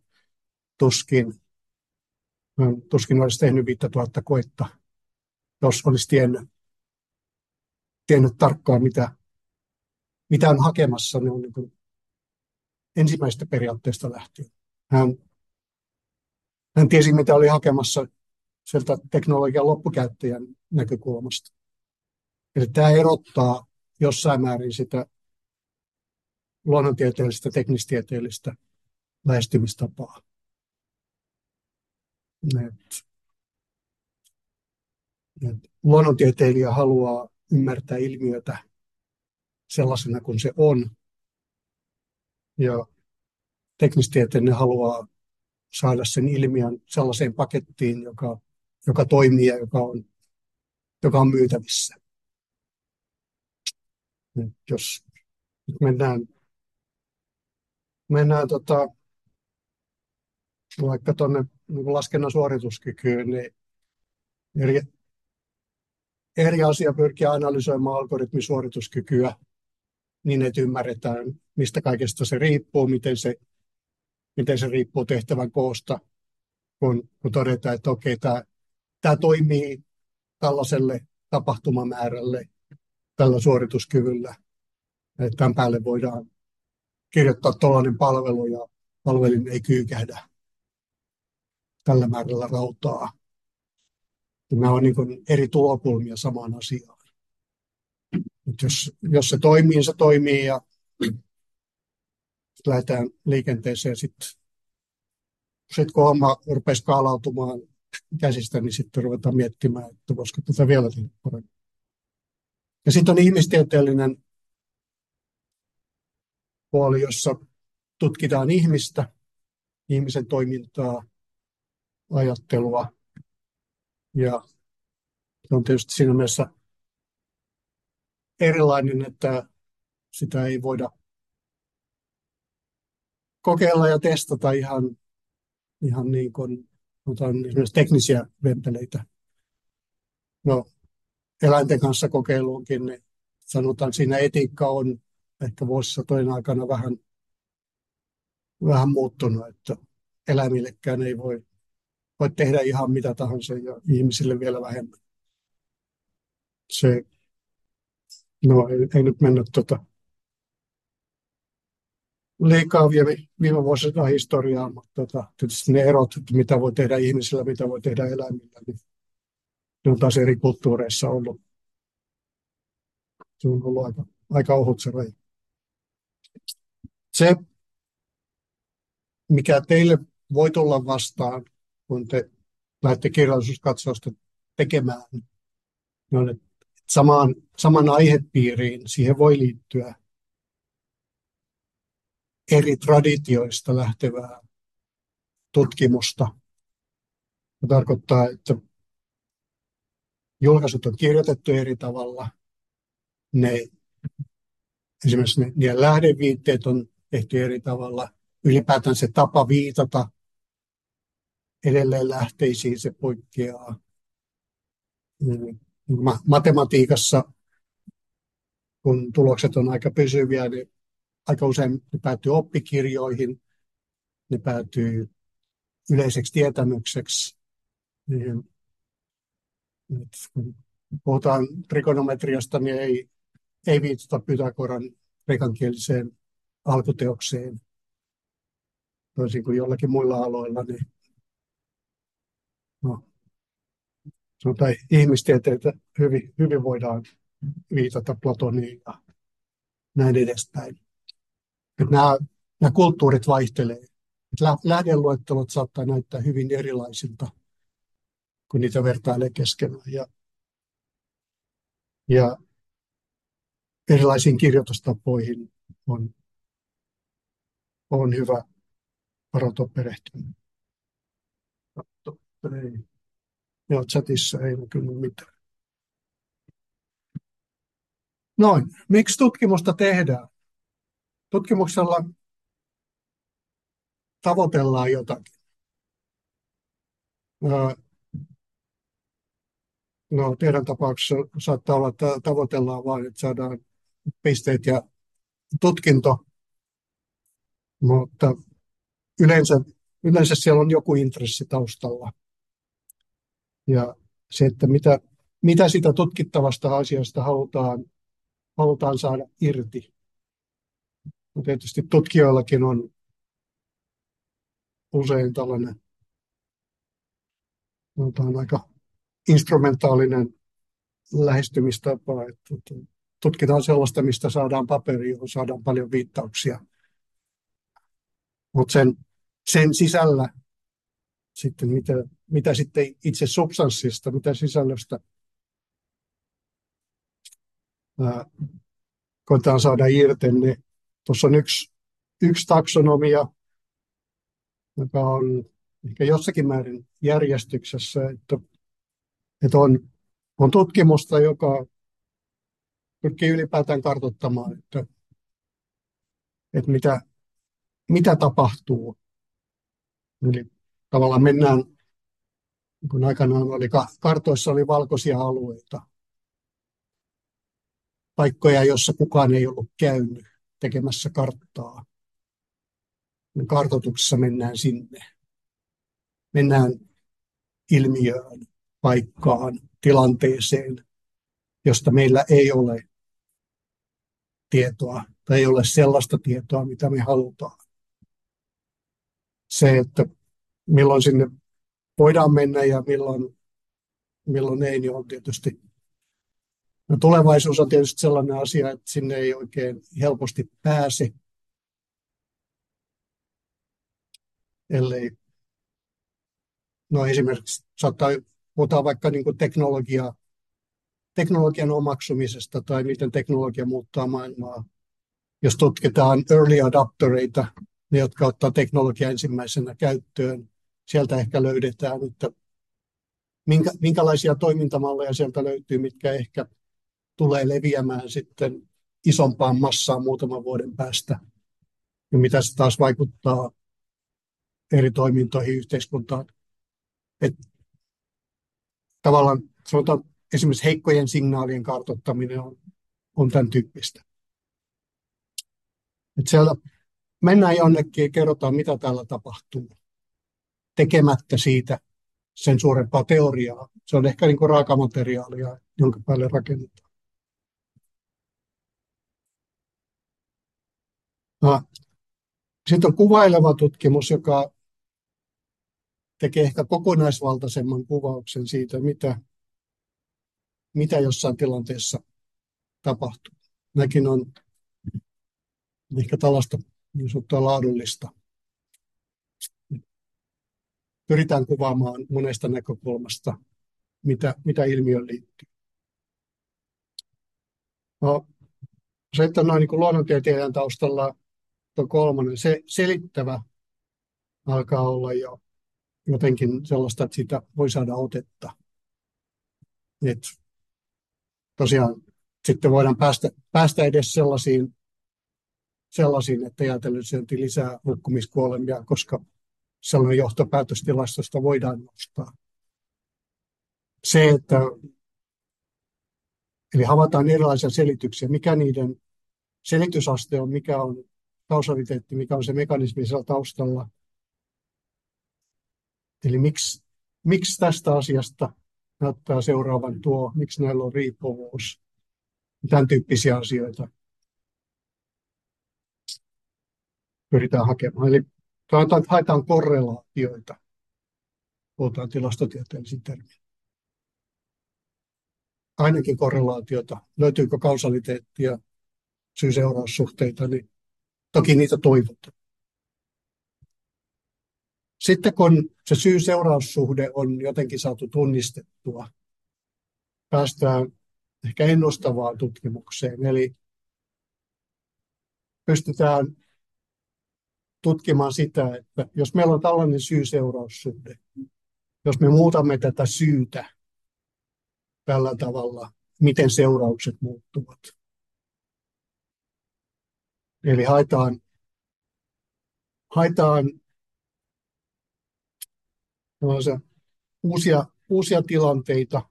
tuskin olisi tehnyt 5000 koetta, jos olisi tiennyt tarkkaan, mitä on hakemassa, ne on niin kuin ensimmäisistä periaatteista lähtien. Hän tiesi, mitä oli hakemassa sieltä teknologian loppukäyttäjän näkökulmasta. Eli tämä erottaa jossain määrin sitä luonnontieteellistä, teknistieteellistä lähestymistapaa. Luonnontieteilijä haluaa ymmärtää ilmiötä sellaisena kuin se on, ja teknistieteellinen haluaa saada sen ilmiön sellaiseen pakettiin, joka toimii ja joka on myytävissä. Nyt jos nyt mennään vaikka tuonne niin laskennan suorituskykyyn, niin eri, eri asia pyrkiä analysoimaan algoritmin suorituskykyä niin, että ymmärretään, mistä kaikesta se riippuu, miten se riippuu tehtävän koosta, kun todetaan, että okei, tämä toimii tällaiselle tapahtumamäärälle, tällä suorituskyvyllä, että tämän päälle voidaan kirjoittaa tuollainen palvelu ja palvelin ei kyykähdä tällä määrällä rautaa. Nämä on niin kuin eri tulokulmia samaan asiaan. Jos se toimii ja lähdetään liikenteeseen. Sitten kun homma rupeaa skaalautumaan käsistä, niin sitten ruvetaan miettimään, että voisiko tätä vielä tehdä paremmin. Ja sitten on ihmistieteellinen puoli, jossa tutkitaan ihmistä, ihmisen toimintaa, ajattelua. Ja se on tietysti siinä mielessä erilainen, että sitä ei voida kokeilla ja testata ihan niin kuin esimerkiksi teknisiä vempeleitä. No, eläinten kanssa kokeiluunkin, niin sanotaan, siinä etiikka on ehkä vuosisatojen aikana vähän muuttunut, että eläimillekään ei voi tehdä ihan mitä tahansa ja ihmisille vielä vähemmän. No ei nyt mennä liikaa viime vuosina historiaa, mutta tietysti ne erot, että mitä voi tehdä ihmisillä, mitä voi tehdä eläimillä, niin ne on taas eri kulttuureissa ollut. Se on ollut aika ohut se raja. Se, mikä teille voi tulla vastaan, kun te lähdette kirjallisuuskatsausta tekemään, niin on, että saman aihepiiriin siihen voi liittyä eri traditioista lähtevää tutkimusta. Se tarkoittaa, että julkaisut on kirjoitettu eri tavalla. Esimerkiksi niiden lähdeviitteet on tehty eri tavalla. Ylipäätään se tapa viitata edelleen lähteisiin se poikkeaa. Matematiikassa, kun tulokset on aika pysyviä, niin aika usein ne päätyy oppikirjoihin, ne päätyy yleiseksi tietämykseksi. Kun puhutaan trigonometriasta, niin ei viitata Pythagoran kreikankieliseen alkuteokseen, toisin kuin jollakin muilla aloilla. Niin, sanotaan, ihmistieteitä hyvin voidaan viitata Platoniin ja näin edespäin. Nämä kulttuurit vaihtelee. Lähdeluettelot saattaa näyttää hyvin erilaisilta, kun niitä vertailee keskenään. Ja erilaisiin kirjoitustapoihin on hyvä varautua perehtymään. Joo, chatissa ei näkynyt mitään. Noin, miksi tutkimusta tehdään? Tutkimuksella tavoitellaan jotakin. No, teidän tapauksessa saattaa olla, että tavoitellaan vain, että saadaan pisteet ja tutkinto, mutta yleensä siellä on joku intressi taustalla. Ja se, että mitä sitä tutkittavasta asiasta halutaan saada irti. No, tietysti tutkijoillakin on usein tällainen aika instrumentaalinen lähestymistapaa, että tutkitaan sellaista, mistä saadaan paperi, johon saadaan paljon viittauksia. Mutta sen sisällä sitten, mitä sitten itse substanssista, mitä sisällöstä ää, koetaan saada irti, niin tuossa on yksi taksonomia, joka on ehkä jossakin määrin järjestyksessä, että on tutkimusta, joka pyrkii ylipäätään kartoittamaan, että mitä tapahtuu. Eli tavallaan mennään, kun aikanaan oli kartoissa oli valkoisia alueita, paikkoja, joissa kukaan ei ollut käynyt tekemässä karttaa. Kartoituksessa mennään sinne. Mennään ilmiöön, paikkaan, tilanteeseen, josta meillä ei ole tietoa tai ei ole sellaista tietoa, mitä me halutaan. Se, että milloin sinne voidaan mennä ja milloin ei, niin on tietysti. No, tulevaisuus on tietysti sellainen asia, että sinne ei oikein helposti pääse, ellei, no esimerkiksi puhutaan vaikka niin kuin teknologian omaksumisesta tai miten teknologia muuttaa maailmaa. Jos tutkitaan early adoptereita, ne jotka ottaa teknologia ensimmäisenä käyttöön, sieltä ehkä löydetään, että minkälaisia toimintamalleja sieltä löytyy, mitkä ehkä tulee leviämään sitten isompaan massaan muutaman vuoden päästä, ja mitä se taas vaikuttaa eri toimintoihin yhteiskuntaan. Että tavallaan sanotaan, esimerkiksi heikkojen signaalien kartoittaminen on tämän tyyppistä. Että siellä mennään jonnekin ja kerrotaan, mitä täällä tapahtuu, tekemättä siitä sen suurempaa teoriaa. Se on ehkä niin kuin raakamateriaalia, jonka päälle rakennetaan. Sitten on kuvaileva tutkimus, joka tekee ehkä kokonaisvaltaisemman kuvauksen siitä, mitä jossain tilanteessa tapahtuu. Nämäkin on ehkä tällaista niin sanottua laadullista. Pyritään kuvaamaan monesta näkökulmasta, mitä ilmiöön liittyy. No, sitten noin niin kuin luonnontieteilijän taustalla tuo kolmonen, se selittävä alkaa olla jo jotenkin sellaista, että siitä voi saada otetta. Et tosiaan sitten voidaan päästä edes sellaisiin, että jäätelösyönti lisää hukkumiskuolemia, koska sellainen johtopäätöstilastosta voidaan nostaa. Se, että eli havaitaan erilaisia selityksiä, mikä niiden selitysaste on, mikä on kausaliteetti, mikä on se mekanismi siellä taustalla. Eli miksi tästä asiasta näyttää seuraavan miksi näillä on riippuvuus, tämän tyyppisiä asioita pyritään hakemaan. Eli haetaan korrelaatioita, puhutaan tilastotieteellisiin termiin. Ainakin korrelaatiota, löytyykö kausaliteettia, syy-seuraussuhteita, niin toki niitä toivotaan. Sitten kun se syy-seuraussuhde on jotenkin saatu tunnistettua, päästään ehkä ennustavaan tutkimukseen. Eli pystytään tutkimaan sitä, että jos meillä on tällainen syy-seuraussuhde, jos me muutamme tätä syytä tällä tavalla, miten seuraukset muuttuvat. Eli haetaan uusia tilanteita,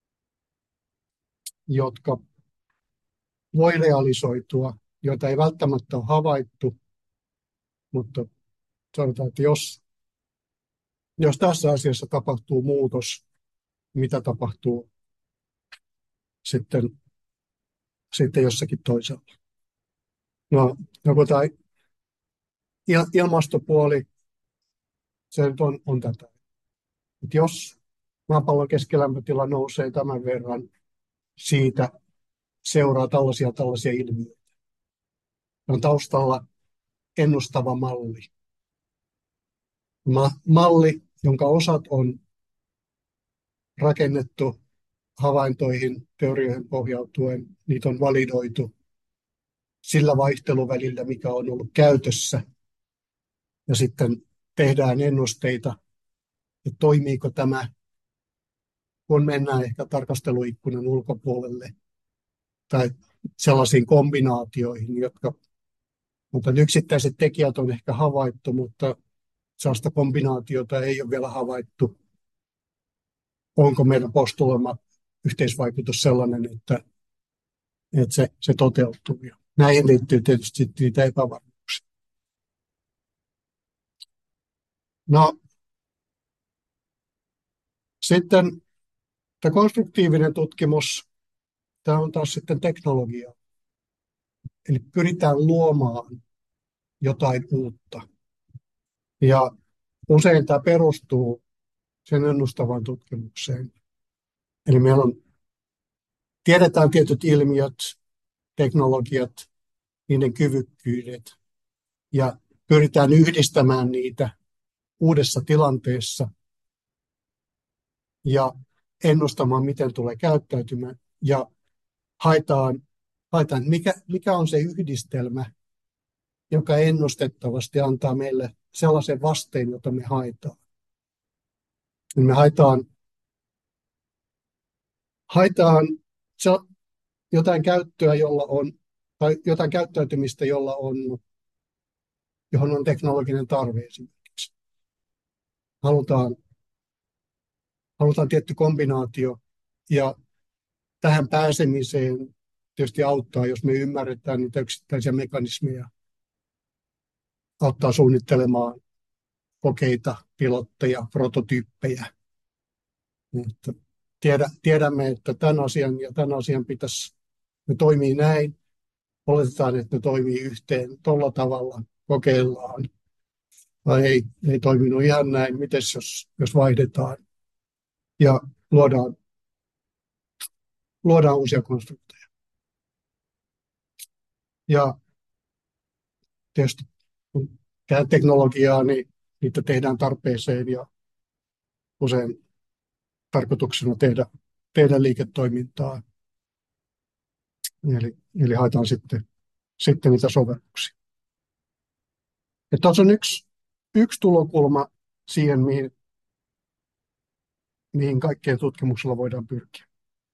jotka voi realisoitua, joita ei välttämättä ole havaittu, mutta sanotaan, että jos tässä asiassa tapahtuu muutos, mitä tapahtuu sitten jossakin toisella. No tämä ilmastopuoli, se nyt on tätä. Että jos maapallon keskilämpötila nousee tämän verran, siitä seuraa tällaisia ilmiöitä. On taustalla ennustava malli. Malli, jonka osat on rakennettu havaintoihin, teorioihin pohjautuen, niitä on validoitu sillä vaihteluvälillä, mikä on ollut käytössä, ja sitten tehdään ennusteita, että toimiiko tämä, kun mennään ehkä tarkasteluikkunan ulkopuolelle, tai sellaisiin kombinaatioihin, mutta yksittäiset tekijät on ehkä havaittu, mutta sellaista kombinaatiota ei ole vielä havaittu. Onko meidän postuloima yhteisvaikutus sellainen, että se toteutuu. Näihin liittyy tietysti niitä epävarmuuksia. No, sitten tämä konstruktiivinen tutkimus, tämä on taas sitten teknologia. Eli pyritään luomaan jotain uutta. Ja usein tämä perustuu sen ennustavaan tutkimukseen. Eli tiedetään tietyt ilmiöt, teknologiat, niiden kyvykkyydet, ja pyritään yhdistämään niitä uudessa tilanteessa ja ennustamaan, miten tulee käyttäytymään, ja haetaan mikä on se yhdistelmä, joka ennustettavasti antaa meille sellaisen vasteen, jota me haetaan. Me haetaan jotain käyttöä, tai jotain käyttäytymistä, johon on teknologinen tarve esimerkiksi. Halutaan tietty kombinaatio, ja tähän pääsemiseen tietysti auttaa, jos me ymmärretään niitä yksittäisiä mekanismeja, auttaa suunnittelemaan kokeita, pilotteja, prototyyppejä. Tiedämme, että tämän asian ne toimii näin. Oletetaan, että ne toimii yhteen tuolla tavalla, kokeillaan. Tai ei toiminut ihan näin, miten jos vaihdetaan ja luodaan uusia konstrukteja. Ja tietysti kun tehdään teknologiaa, niin niitä tehdään tarpeeseen ja usein tarkoituksena tehdä liiketoimintaa. Eli haetaan sitten niitä sovelluksia. Tuossa on yksi tulokulma siihen, mihin kaikkeen tutkimuksella voidaan pyrkiä.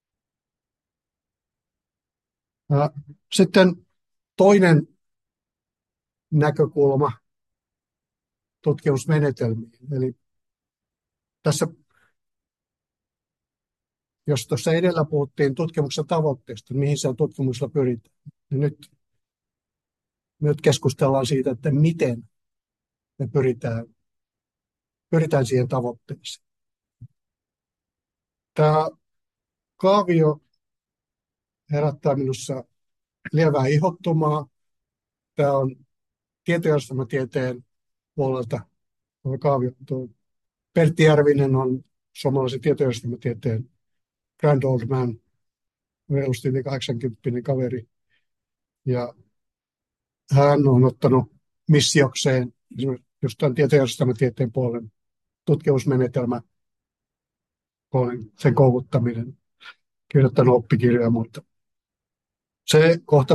Sitten toinen näkökulma tutkimusmenetelmiin. Eli tässä, jos tuossa edellä puhuttiin tutkimuksen tavoitteesta, mihin se tutkimuksella pyritään, niin nyt keskustellaan siitä, että miten me pyritään siihen tavoitteeseen. Tämä kaavio herättää minussa lievää ihottumaa. Tämä on tietojärjestelmätieteen puolelta kaavio. Pertti Järvinen on suomalaisen tietojärjestelmätieteen grand old man, reilusti yli 80 kaveri. Ja hän on ottanut missiokseen just tämän tietojärjestelmätieteen puolen tutkimusmenetelmä, sen kouluttaminen, kirjoittanut oppikirjoja ja muuta. Se kohta,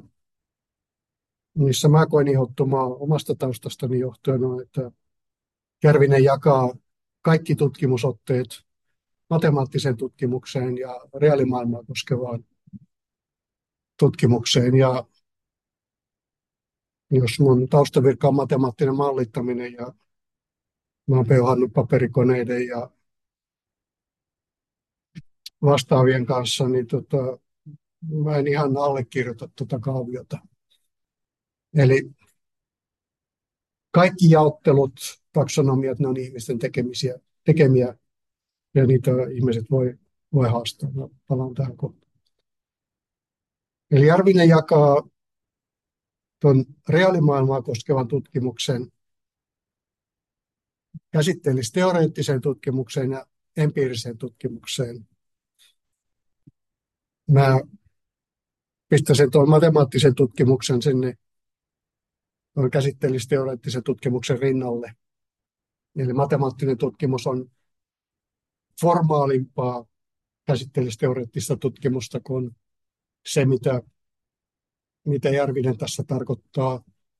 missä mä koin ihottumaa omasta taustastani johtuen, on, että Järvinen jakaa kaikki tutkimusotteet matemaattiseen tutkimukseen ja reaalimaailmaa koskevaan tutkimukseen. Ja jos mun taustavirka on matemaattinen mallittaminen ja mä oon peuhannut paperikoneiden ja vastaavien kanssa, niin mä en ihan allekirjoita tuota kaaviota. Eli kaikki jaottelut, taksonomiat, ne on ihmisten tekemiä, ja niitä ihmiset voi haastaa. Mä palaan tähän kohtaan. Eli Järvinen jakaa tuon reaalimaailmaa koskevan tutkimuksen käsitteellis-teoreettiseen tutkimukseen ja empiiriseen tutkimukseen. Mä pistäisin tuon matemaattisen tutkimuksen sinne tuon käsitteellisteoreettisen tutkimuksen rinnalle. Eli matemaattinen tutkimus on formaalimpaa käsitteellisteoreettista tutkimusta kuin se, mitä Järvinen tässä tarkoittaa,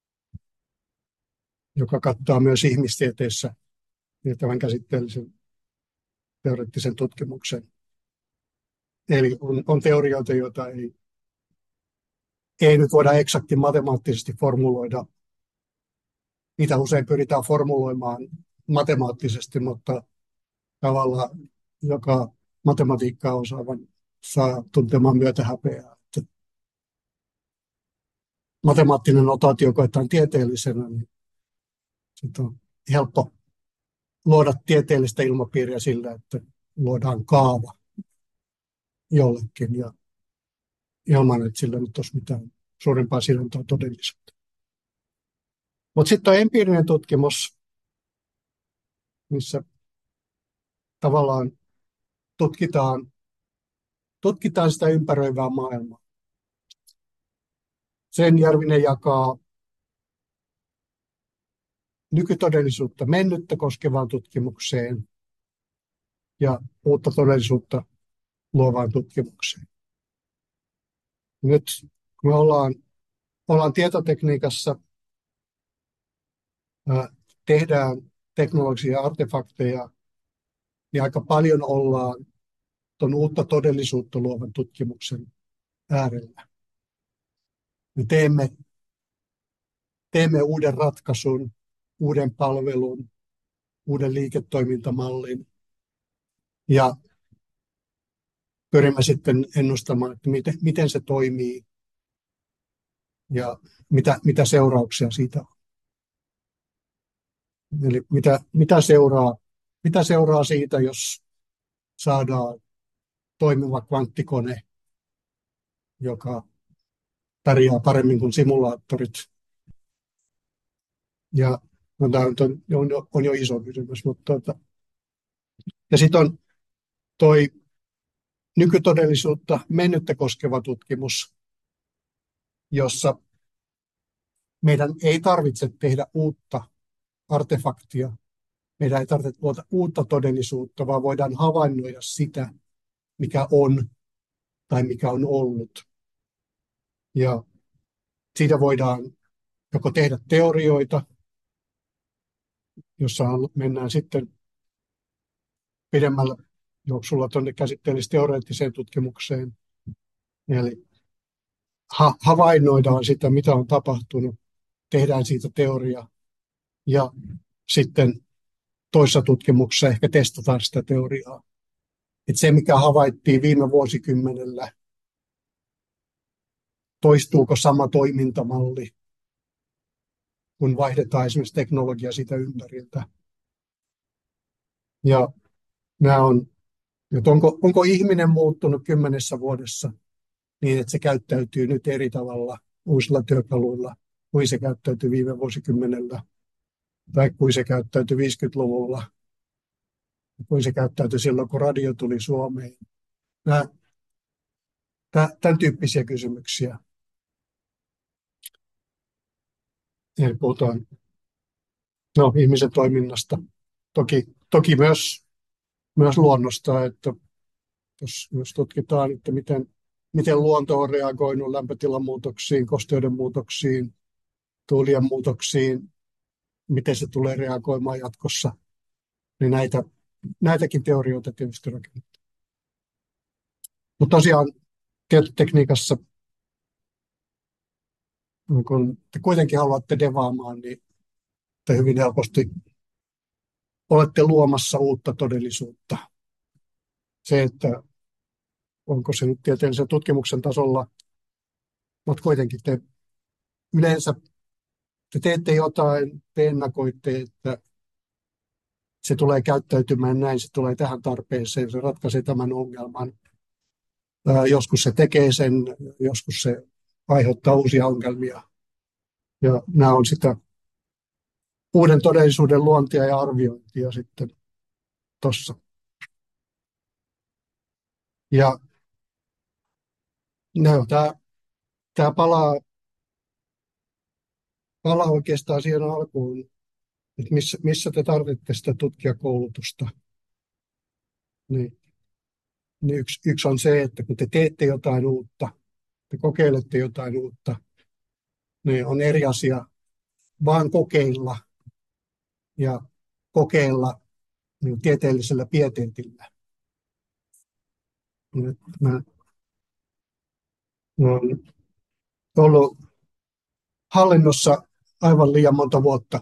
joka kattaa myös ihmistieteessä tämän käsitteellisen teoreettisen tutkimuksen. Eli on teorioita, joita ei nyt voida eksakti matemaattisesti formuloida. Niitä usein pyritään formuloimaan matemaattisesti, mutta tavallaan joka matematiikkaa osaavan saa tuntemaan myötähäpeää. Että matemaattinen notaatio koetaan tieteellisenä, niin on helppo luoda tieteellistä ilmapiiriä sillä, että luodaan kaava jollekin ja ilman, että sillä nyt olisi mitään suurempaa sidontaa todellisuutta. Mutta sitten on empiirinen tutkimus, missä tavallaan tutkitaan sitä ympäröivää maailmaa. Sen Järvinen jakaa nykytodellisuutta mennyttä koskevaan tutkimukseen ja uutta todellisuutta luovaan tutkimukseen. Nyt kun me ollaan tietotekniikassa, tehdään teknologisia artefakteja, niin aika paljon ollaan tuon uutta todellisuutta luovan tutkimuksen äärellä. Me teemme uuden ratkaisun, uuden palvelun, uuden liiketoimintamallin ja pyrimme sitten ennustamaan, että miten se toimii ja mitä seurauksia siitä on. Eli mitä seuraa siitä, jos saadaan toimiva kvanttikone, joka pärjää paremmin kuin simulaattorit. Ja no, tämä on jo iso kysymys. Ja sitten on toi nykytodellisuutta mennyttä koskeva tutkimus, jossa meidän ei tarvitse tehdä uutta artefaktia. Meidän ei tarvitse luoda uutta todellisuutta, vaan voidaan havainnoida sitä, mikä on tai mikä on ollut. Ja siitä voidaan joko tehdä teorioita, jossa mennään sitten pidemmällä juoksulla tuonne käsitteellisteoreettiseen tutkimukseen. Eli havainnoidaan sitä, mitä on tapahtunut, tehdään siitä teoria ja sitten toisessa tutkimuksessa ehkä testataan sitä teoriaa. Että se, mikä havaittiin viime vuosikymmenellä, toistuuko sama toimintamalli, kun vaihdetaan esimerkiksi teknologia siitä ympäriltä. Ja nämä on, että onko ihminen muuttunut 10 vuodessa niin, että se käyttäytyy nyt eri tavalla uusilla työkaluilla, kuin se käyttäytyi viime vuosikymmenellä, tai kuin se käyttäytyi 50-luvulla, kuin se käyttäytyi silloin, kun radio tuli Suomeen. Tämän tyyppisiä kysymyksiä. Eli puhutaan ihmisen toiminnasta. Toki myös luonnosta, että jos tutkitaan, että miten luonto on reagoinut lämpötilan muutoksiin, kosteuden muutoksiin, tuulien muutoksiin, miten se tulee reagoimaan jatkossa, niin näitäkin teorioita tietysti rakennetaan. Mutta tosiaan tietotekniikassa, kun te kuitenkin haluatte devaamaan, niin te hyvin helposti olette luomassa uutta todellisuutta. Se, että onko se nyt tieteellisen tutkimuksen tasolla, mutta kuitenkin te yleensä te teette jotain, te ennakoitte, että se tulee käyttäytymään näin, se tulee tähän tarpeeseen, se ratkaisee tämän ongelman. Joskus se tekee sen, joskus se aiheuttaa uusia ongelmia. Ja nämä on sitä uuden todellisuuden luontia ja arviointia sitten tuossa. Ja No, tämä palaa oikeastaan siihen alkuun, että missä te tarvitsette sitä tutkijakoulutusta. Niin, niin yksi on se, että kun te teette jotain uutta, te kokeilette jotain uutta, niin on eri asia vaan kokeilla ja kokeilla niin tieteellisellä pieteetillä. Mä olen ollut hallinnossa aivan liian monta vuotta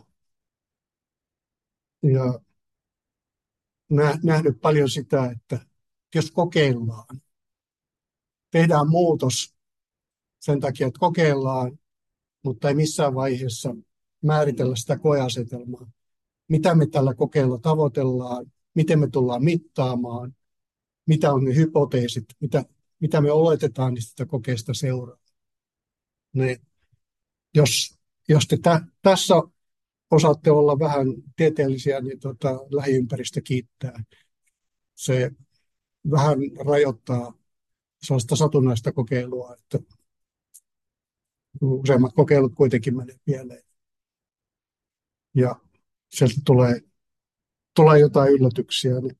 ja nähnyt paljon sitä, että jos kokeillaan, tehdään muutos sen takia, että kokeillaan, mutta ei missään vaiheessa määritellä sitä koeasetelmaa. Mitä me tällä kokeilla tavoitellaan, miten me tullaan mittaamaan, mitä on ne hypoteesit, mitä me oletetaan niistä kokeista seuraa. Ne, jos te tässä osaatte olla vähän tieteellisiä, niin lähiympäristö kiittää. Se vähän rajoittaa sellaista satunnaista kokeilua, että useimmat kokeilut kuitenkin menee pieleen. Ja sieltä tulee jotain yllätyksiä. Niin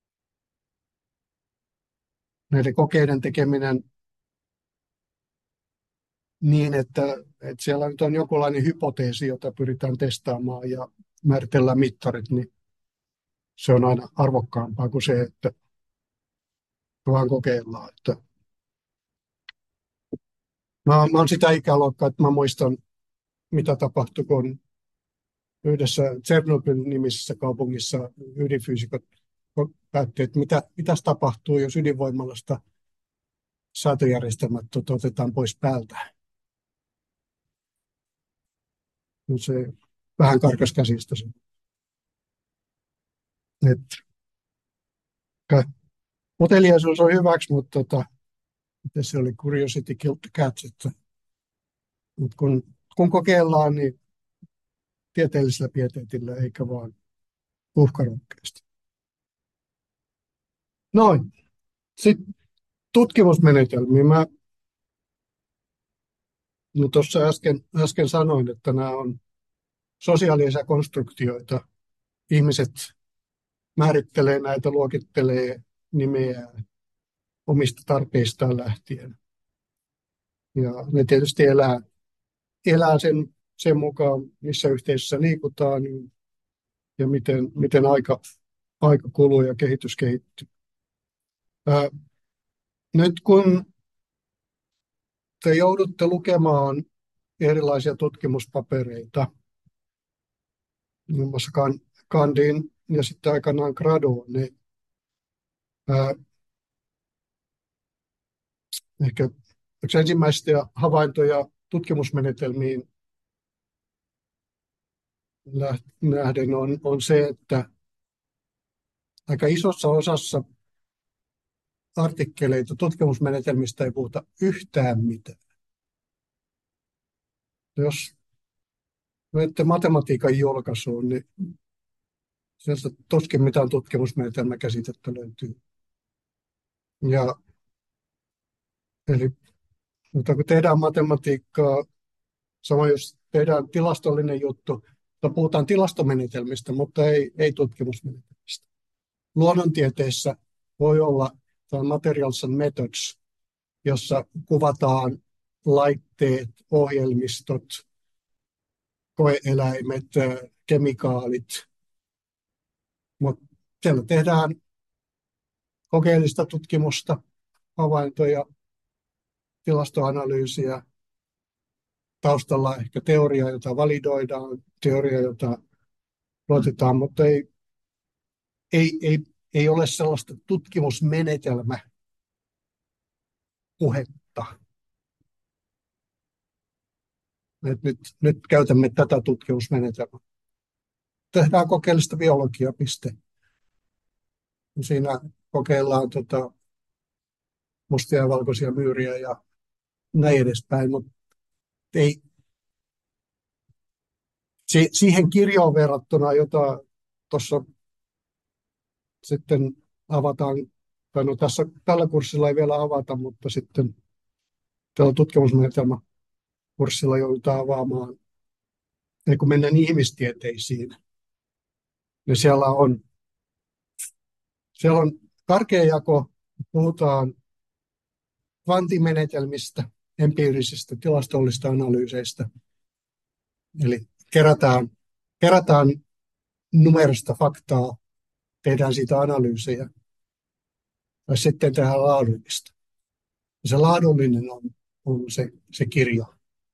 näiden kokeiden tekeminen niin, että siellä nyt on jonkinlainen hypoteesi, jota pyritään testaamaan ja määritellään mittarit, niin se on aina arvokkaampaa kuin se, että vaan kokeillaan. Että mä oon sitä ikäluokkaa, että mä muistan, mitä tapahtui, kun yhdessä Tsernobyl-nimisessä kaupungissa ydinfyysikot päätti, että mitäs tapahtuu, jos ydinvoimalasta säätöjärjestelmät otetaan pois päältä. No se vähän karkas käsistä. Uteliaisuus on hyväksi, mutta miten se oli curiosity killed the cat. Mutta kun kokeillaan, niin tieteellisellä pieteetillä eikä vaan uhkarohkeasti. Noin. Sitten tutkimusmenetelmiä. Mä no tuossa äsken sanoin, että nämä on sosiaalisia konstruktioita. Ihmiset määrittelee näitä, luokittelee nimeä omista tarpeistaan lähtien. Ja ne tietysti elää sen mukaan, missä yhteisössä liikutaan ja miten aika kuluu ja kehitys kehittyy. Nyt kun te joudutte lukemaan erilaisia tutkimuspapereita, muun muassa Kandin ja sitten aikanaan graduun, niin ehkä yksi ensimmäisiä havaintoja tutkimusmenetelmiin nähden on se, että aika isossa osassa artikkeleita tutkimusmenetelmistä ei puhuta yhtään mitään. Jos menette matematiikan julkaisuun, niin sieltä tuskin mitään tutkimusmenetelmäkäsitettä löytyy. Ja, eli mutta kun tehdään matematiikkaa, sama jos tehdään tilastollinen juttu, puhutaan tilastomenetelmistä, mutta ei tutkimusmenetelmistä. Luonnontieteessä voi olla materials and methods, jossa kuvataan laitteet, ohjelmistot, koeeläimet, kemikaalit. Mutta siellä tehdään kokeellista tutkimusta, havaintoja, tilastoanalyysiä, taustalla ehkä teoria, jota validoidaan, teoria, jota luotetaan, mutta ei ole sellaista tutkimusmenetelmäpuhetta. Nyt käytämme tätä tutkimusmenetelmää. Tehdään kokeellista biologiaa, piste. Siinä kokeillaan mustia ja valkoisia myyriä ja näin edespäin, mutta ei, siihen kirjoon verrattuna, jota tuossa sitten avataan, tai no tällä kurssilla ei vielä avata, mutta sitten Tällä tutkimusmenetelmäkurssilla joudutaan avaamaan, eli kun mennään ihmistieteisiin, niin siellä on karkea jako, puhutaan kvantimenetelmistä, empiirisistä tilastollisista analyyseistä, eli kerätään numerista faktaa, tehdään siitä analyysejä, ja sitten tehdään laadullista. Ja se laadullinen on se kirjo.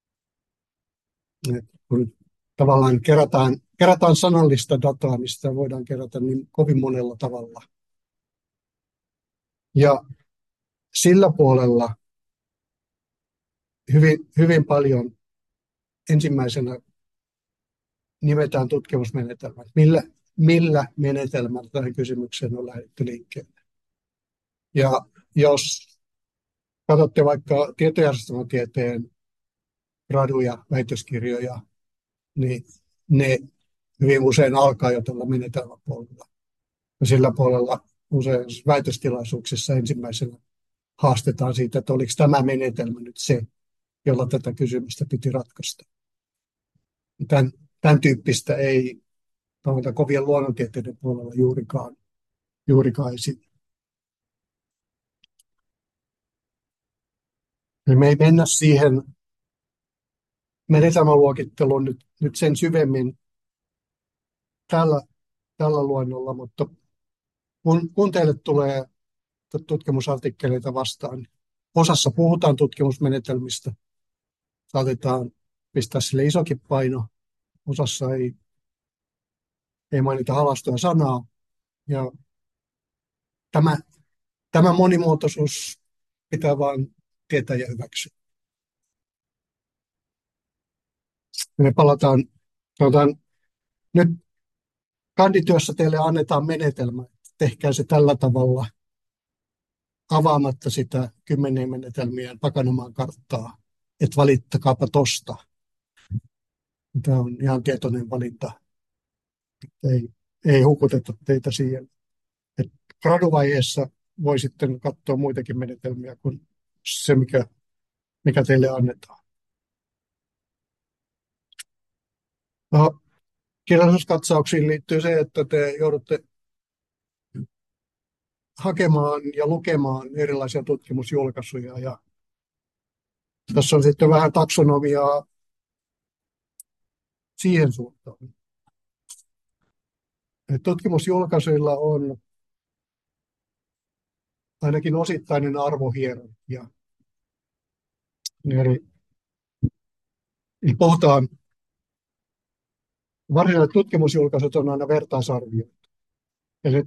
Et kun tavallaan kerätään sanallista dataa, mistä voidaan kerätä niin kovin monella tavalla. Ja sillä puolella hyvin paljon ensimmäisenä nimetään tutkimusmenetelmät. Millä menetelmällä tähän kysymykseen on lähdetty liikkeelle? Ja jos katsotte vaikka tietojärjestelmätieteen graduja, väitöskirjoja, niin ne hyvin usein alkaa jo tällä menetelmäpuolella. Ja sillä puolella usein väitöstilaisuuksissa ensimmäisenä haastetaan siitä, että oliko tämä menetelmä nyt se, jolla tätä kysymystä piti ratkaista. Tämän tyyppistä ei kovien luonnontieteiden puolella juurikaan esitä. Me ei mennä siihen menetelmäluokitteluun nyt sen syvemmin tällä luennolla, mutta kun teille tulee tutkimusartikkeleita vastaan, osassa puhutaan tutkimusmenetelmistä, saatetaan pistää sille isokin paino, osassa ei mainita halaistua sanaa, ja tämä monimuotoisuus pitää vaan tietää ja hyväksyä. Me palataan nyt kandityössä teille annetaan menetelmä, tehkää se tällä tavalla avaamatta sitä 10 menetelmien Pakanomaan karttaa, että valittakaapa tosta. Tämä on ihan tietoinen valinta. Ei hukuteta teitä siihen. Et graduvaiheessa voi sitten katsoa muitakin menetelmiä kuin se, mikä teille annetaan. No, kirjallisuuskatsauksiin liittyy se, että te joudutte hakemaan ja lukemaan erilaisia tutkimusjulkaisuja. Ja tässä on sitten vähän taksonomiaa siihen suuntaan. Tutkimusjulkaisuilla on ainakin osittainen arvohierarkia. Eli puhutaan, varsinaiset tutkimusjulkaisut on aina vertaisarvioita. Eli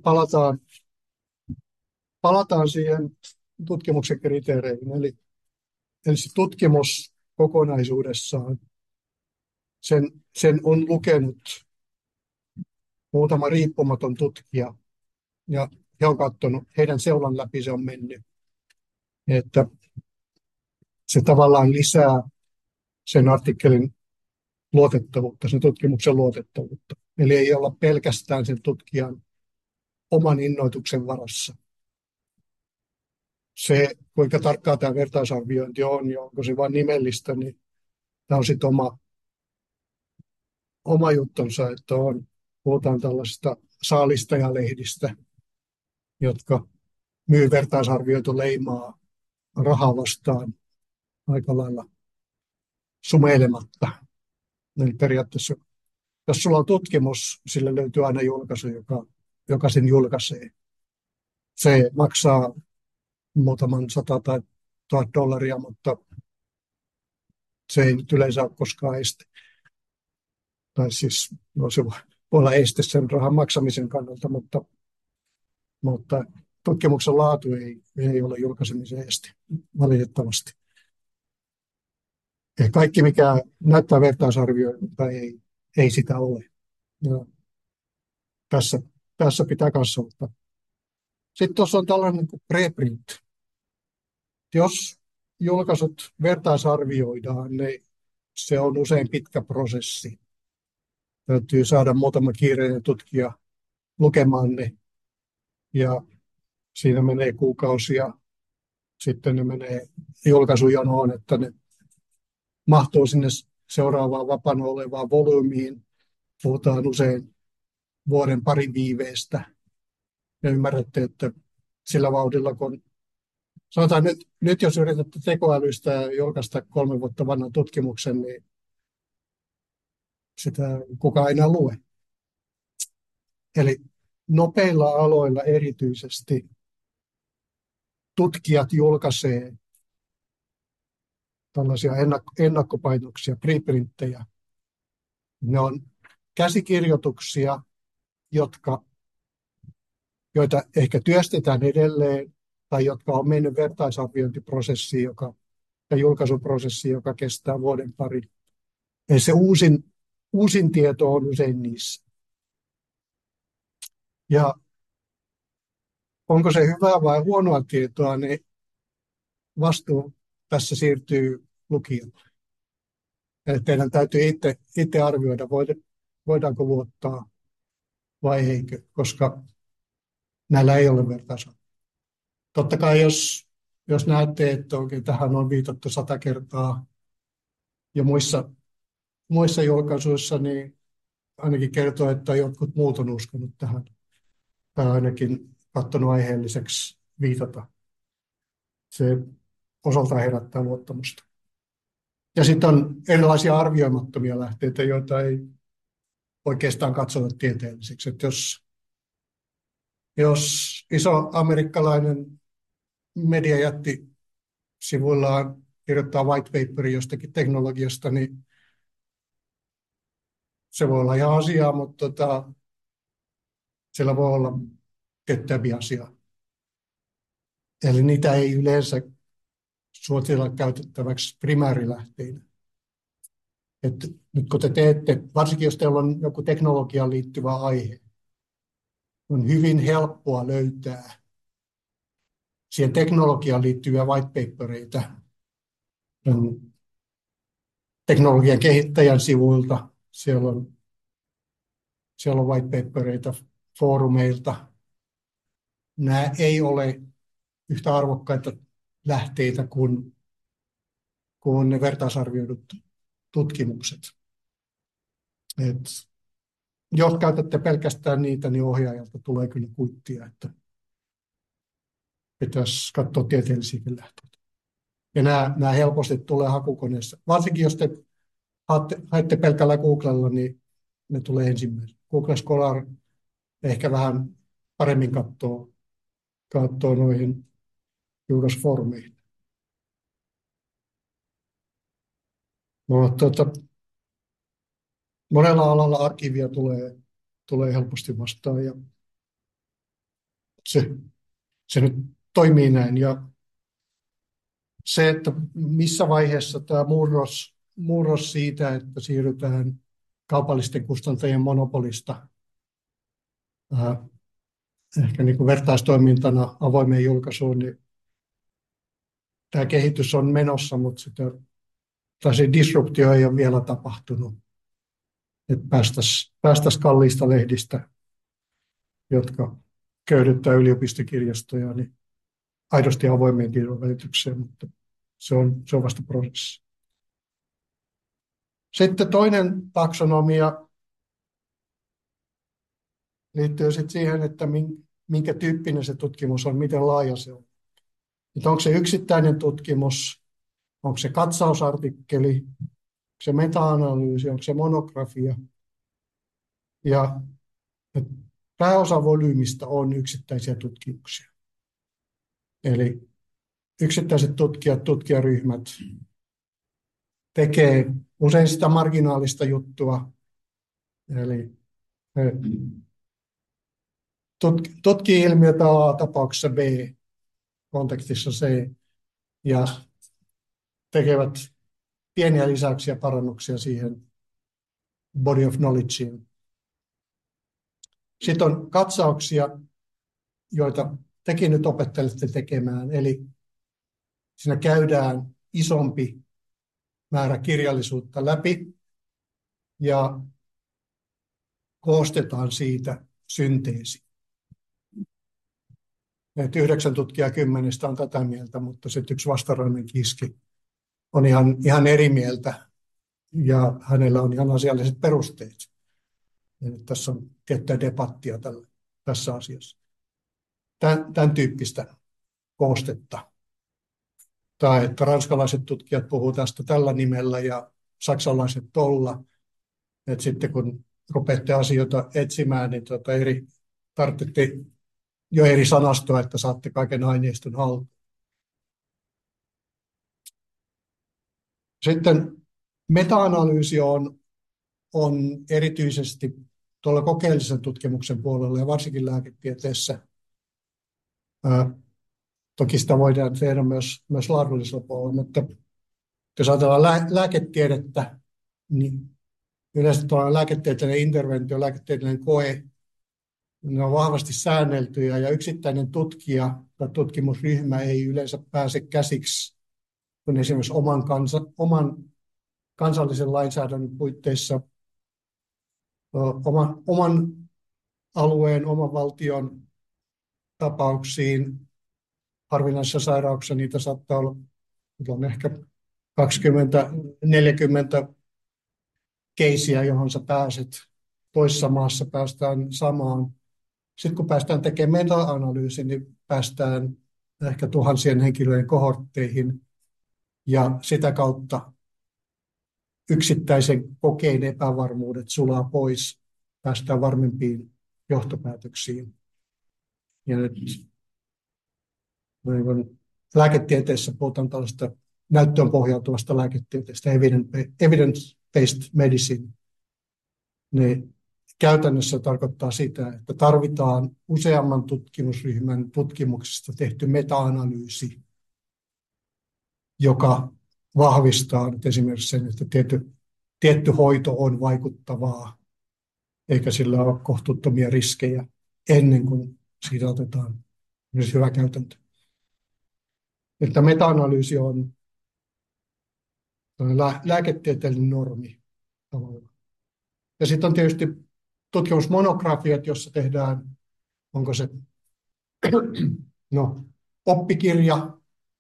palataan siihen tutkimuksen kriteereihin. Eli se tutkimus kokonaisuudessaan, sen on lukenut muutama riippumaton tutkija, ja he on katsonut, heidän seulan läpi se on mennyt. Että se tavallaan lisää sen artikkelin luotettavuutta, sen tutkimuksen luotettavuutta. Eli ei olla pelkästään sen tutkijan oman innoituksen varassa. Se, kuinka tarkkaa tämä vertaisarviointi on ja onko se vain nimellistä, niin tämä on sitten oma juttonsa, että puhutaan tällaisista saalista-ja-lehdistä, jotka myy vertaisarvioitu leimaa rahaa vastaan aika lailla sumeilematta. Eli periaatteessa, jos sulla on tutkimus, sille löytyy aina julkaisu, joka sen julkaisee. Se maksaa muutaman 100 tai 1000 dollaria, mutta se ei nyt yleensä ole koskaan este. Tai siis se voi olla este sen rahan maksamisen kannalta, mutta tutkimuksen laatu ei ole julkaisemisen este, valitettavasti. Ja kaikki, mikä näyttää vertaisarvioilta, ei sitä ole. Ja tässä pitää kanssa ottaa. Sitten tuossa on tällainen kuin preprint. Jos julkaisut vertaisarvioidaan, niin se on usein pitkä prosessi. Täytyy saada muutama kiireinen tutkija lukemaan ne. Ja siinä menee kuukausia. Sitten ne menee julkaisujonoon, että ne mahtuu sinne seuraavaan vapaana olevaan volyymiin. Puhutaan usein vuoden parin viiveestä. Ja ymmärrätte, että sillä vauhdilla, kun sanotaan nyt jos yritätte tekoälystä julkaista 3 vuotta vanhan tutkimuksen, niin sitä kukaan ei enää lue. Eli nopeilla aloilla erityisesti tutkijat julkaisee tällaisia ennakkopainoksia, preprinttejä. Ne on käsikirjoituksia, joita ehkä työstetään edelleen, tai jotka on mennyt vertaisarviointiprosessiin ja julkaisuprosessiin, joka kestää vuoden pari. Eli se uusin tieto on usein niissä. Ja onko se hyvää vai huonoa tietoa, niin vastuu tässä siirtyy lukijalle. Eli teidän täytyy itse arvioida, voidaanko luottaa vai eikö, koska näillä ei ole vertaisarviointia. Totta kai jos näette, että oikein tähän on viitattu 100 kertaa ja muissa julkaisuissa, niin ainakin kertoo, että jotkut muut on uskonut tähän tai ainakin katsonut aiheelliseksi viitata. Se osaltaan herättää luottamusta. Ja sitten on erilaisia arvioimattomia lähteitä, joita ei oikeastaan katsota tieteelliseksi. Että jos iso amerikkalainen mediajätti sivuillaan kirjoittaa white paperia jostakin teknologiasta, niin se voi olla ihan asiaa, mutta siellä voi olla tiettyä biasia. Eli niitä ei yleensä suositella käytettäväksi primäärilähteinä. Että nyt kun te teette, varsinkin jos teillä on joku teknologiaan liittyvä aihe, on hyvin helppoa löytää siihen teknologiaan liittyviä whitepapereita teknologian kehittäjän sivuilta. Siellä on whitepapereita foorumeilta. Nämä ei ole yhtä arvokkaita lähteitä kuin ne vertaisarvioidut tutkimukset. Jos käytätte pelkästään niitä, niin ohjaajalta tulee kyllä kuittia, että pitäisi katsoa tieteellisiäkin lähteitä. Ja nämä helposti tulee hakukoneessa. Varsinkin jos te haette pelkällä Googlella, niin ne tulee ensimmäisenä. Google Scholar ehkä vähän paremmin katsoo noihin julkaisufoorumeihin. No, monella alalla arkiivia tulee helposti vastaan ja se nyt toimii näin. Ja se, että missä vaiheessa tämä murros siitä, että siirrytään kaupallisten kustantajien monopolista ehkä niin kuin vertaistoimintana avoimeen julkaisuun, niin tämä kehitys on menossa, mutta se disruptio ei ole vielä tapahtunut. Että päästäisiin kalliista lehdistä, jotka köyhdyttää yliopistokirjastoja, niin aidosti avoimeen tiedon välitykseen, mutta se on vasta prosessi. Sitten toinen taksonomia liittyy sitten siihen, että minkä tyyppinen se tutkimus on, miten laaja se on. Että onko se yksittäinen tutkimus, onko se katsausartikkeli, onko se meta-analyysi, onko se monografia. Ja pääosa volyymista on yksittäisiä tutkimuksia. Eli yksittäiset tutkijat, tutkijaryhmät tekee usein sitä marginaalista juttua. Eli tutkii ilmiötä A tapauksessa B, kontekstissa C, ja tekevät pieniä lisäyksiä, parannuksia siihen body of knowledgeen. Sitten on katsauksia, joita tekin nyt opettelette tekemään, eli siinä käydään isompi määrä kirjallisuutta läpi ja koostetaan siitä synteesi. että 9 tutkijaa 10 on tätä mieltä, mutta sitten yksi vastarannan kiski on ihan eri mieltä ja hänellä on ihan asialliset perusteet. Ja nyt tässä on tiettyä debattia tässä asiassa. Tämän tyyppistä koostetta. Tai että ranskalaiset tutkijat puhuu tästä tällä nimellä ja saksalaiset tolla. Että sitten kun rupeatte asioita etsimään, niin tarvitsette jo eri sanastoa, että saatte kaiken aineiston haltuun. Sitten meta-analyysi on erityisesti tuolla kokeellisen tutkimuksen puolella ja varsinkin lääketieteessä. Toki sitä voidaan tehdä myös laadullisella puolella, mutta jos ajatellaan lääketiedettä, niin yleensä tuolla lääketieteellinen interventio, lääketieteellinen koe, ne on vahvasti säänneltyjä ja yksittäinen tutkija tai tutkimusryhmä ei yleensä pääse käsiksi, kun esimerkiksi oman kansallisen lainsäädännön puitteissa oman alueen, oman valtion tapauksiin. Harvinaisissa sairauksissa niitä saattaa olla on ehkä 20-40 keisiä, johon sä pääset. Toisessa maassa päästään samaan. Sitten kun päästään tekemään meta-analyysi, niin päästään ehkä tuhansien henkilöiden kohortteihin ja sitä kautta yksittäisen kokeen epävarmuudet sulaa pois, päästään varmempiin johtopäätöksiin. Ja nyt lääketieteessä puhutaan tällaista näyttöön pohjautuvasta lääketieteestä, evidence-based medicine. Niin käytännössä tarkoittaa sitä, että tarvitaan useamman tutkimusryhmän tutkimuksesta tehty meta-analyysi, joka vahvistaa nyt esimerkiksi sen, että tietty hoito on vaikuttavaa, eikä sillä ole kohtuuttomia riskejä ennen kuin siitä otetaan myös hyvä käytäntö. Että meta-analyysi on lääketieteellinen normi tavallaan. Ja sitten on tietysti tutkimusmonografiat, jossa tehdään, onko se oppikirja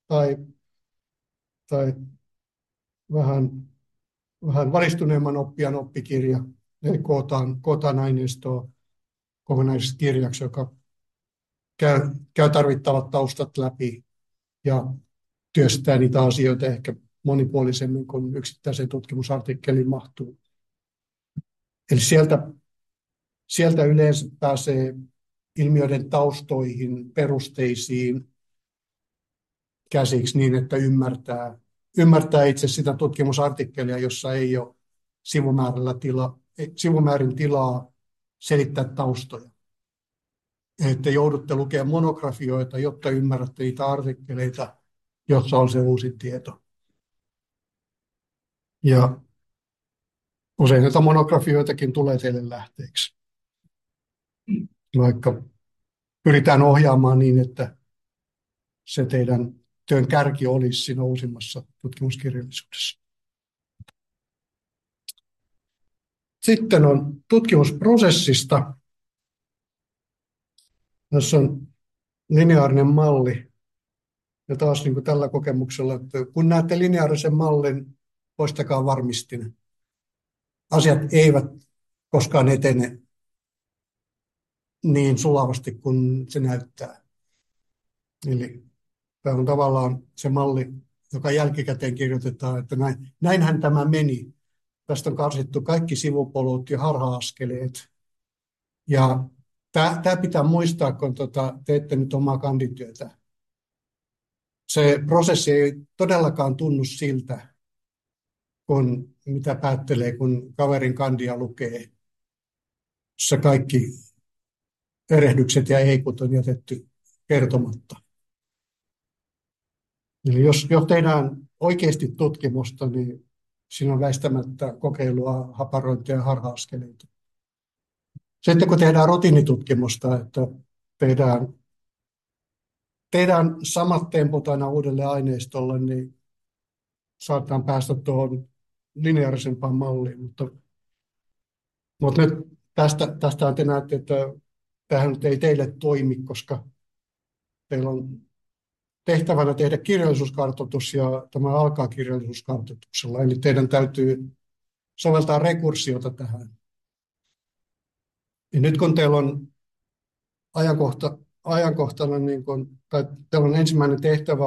tai vähän valistuneemman oppijan oppikirja. Eli kootaan aineistoa kokonaisessa kirjaksi, joka käy tarvittavat taustat läpi ja työstää niitä asioita ehkä monipuolisemmin kuin yksittäiseen tutkimusartikkeliin mahtuu. Eli sieltä yleensä pääsee ilmiöiden taustoihin, perusteisiin käsiksi niin, että ymmärtää itse sitä tutkimusartikkelia, jossa ei ole sivumäärin tilaa selittää taustoja. Että joudutte lukemaan monografioita, jotta ymmärrätte niitä artikkeleita, jossa on se uusi tieto. Ja usein näitä monografioitakin tulee teille lähteeksi. Vaikka pyritään ohjaamaan niin, että se teidän työn kärki olisi siinä uusimmassa tutkimuskirjallisuudessa. Sitten on tutkimusprosessista. Tässä on lineaarinen malli. Ja taas niin kuin tällä kokemuksella, että kun näette lineaarisen mallin, poistakaa varmistin. Asiat eivät koskaan etene niin sulavasti kuin se näyttää. Eli tämä on tavallaan se malli, joka jälkikäteen kirjoitetaan, että näinhän tämä meni. Tästä on karsittu kaikki sivupolut ja harha-askeleet. Ja tämä pitää muistaa, kun teette nyt omaa kandityötä. Se prosessi ei todellakaan tunnu siltä, kun mitä päättelee, kun kaverin kandia lukee, jossa kaikki erehdykset ja eikut on jätetty kertomatta. Eli jos tehdään oikeasti tutkimusta, niin siinä on väistämättä kokeilua, haparointia ja harha-askeleita. Sitten kun tehdään rutiinitutkimusta, että tehdään samat temput aina uudelle aineistolle, niin saadaan päästä tuohon lineaarisempaan malliin. Mutta nyt tästä te näette, että tämähän ei teille toimi, koska teillä on tehtävänä tehdä kirjallisuuskartoitus ja tämä alkaa kirjallisuuskartoituksella. Eli teidän täytyy soveltaa rekursiota tähän. Ja nyt kun teillä on ajankohtainen, niin kun, tai teillä on ensimmäinen tehtävä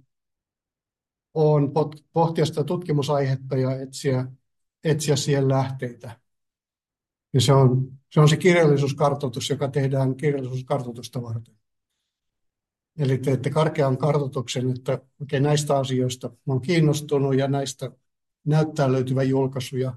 on pohtia sitä tutkimusaihetta ja etsiä siihen lähteitä. Ja se on se kirjallisuuskartoitus, joka tehdään kirjallisuuskartoitusta varten. Eli teette karkean kartoituksen, että okei, näistä asioista mä olen kiinnostunut ja näistä näyttää löytyvän julkaisuja.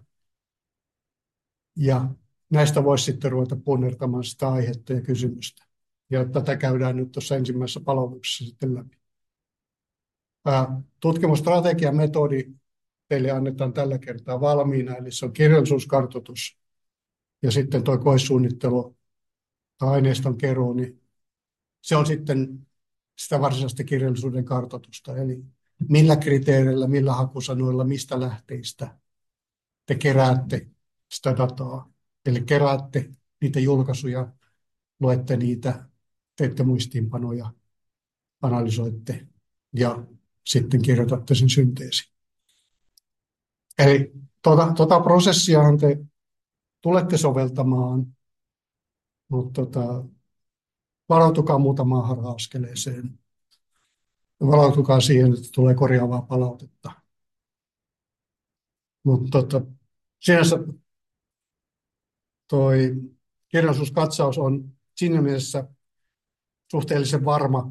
Ja näistä voisi sitten ruveta punnertamaan sitä aihetta ja kysymystä. Ja tätä käydään nyt tuossa ensimmäisessä palautuksessa sitten läpi. Tutkimusstrategian metodi teille annetaan tällä kertaa valmiina, eli se on kirjallisuuskartoitus. Ja sitten tuo koesuunnittelu tai aineiston keruu, niin se on sitten sitä varsinaista kirjallisuuden kartoitusta. Eli millä kriteereillä, millä hakusanoilla, mistä lähteistä te keräätte sitä dataa. Eli keräätte niitä julkaisuja, luette niitä, teette muistiinpanoja, analysoitte ja sitten kirjoitatte sen synteesin. Eli tota prosessiahan te tulette soveltamaan, mutta varautukaa muutamaan harha-askeleeseen. Varautukaa siihen, että tulee korjaavaa palautetta. Mutta sinänsä toi kirjallisuuskatsaus on siinä mielessä suhteellisen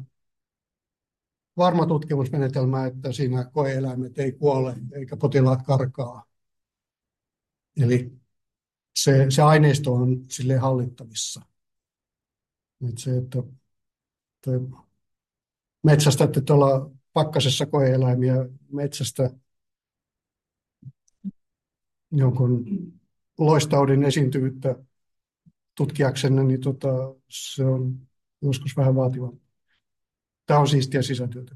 varma tutkimusmenetelmä, että siinä koe-eläimet ei kuole eikä potilaat karkaa. Eli se aineisto on silleen hallittavissa. Että metsästätte tuolla pakkasessa koe-eläimiä metsästä jonkun loistaudin esiintyvyyttä tutkijaksenne, niin se on joskus vähän vaativaa. Tämä on siistiä sisätyötä.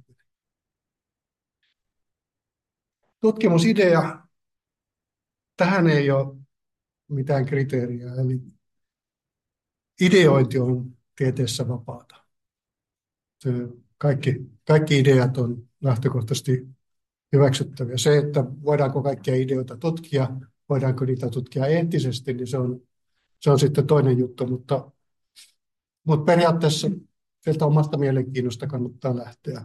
Tutkimusidea. Tähän ei ole mitään kriteeriä, eli ideointi on tieteessä vapaata. Kaikki ideat on lähtökohtaisesti hyväksyttäviä. Se, että voidaanko kaikkia ideoita tutkia, voidaanko niitä tutkia eettisesti, niin se on sitten toinen juttu, mutta periaatteessa sieltä omasta mielenkiinnosta kannattaa lähteä.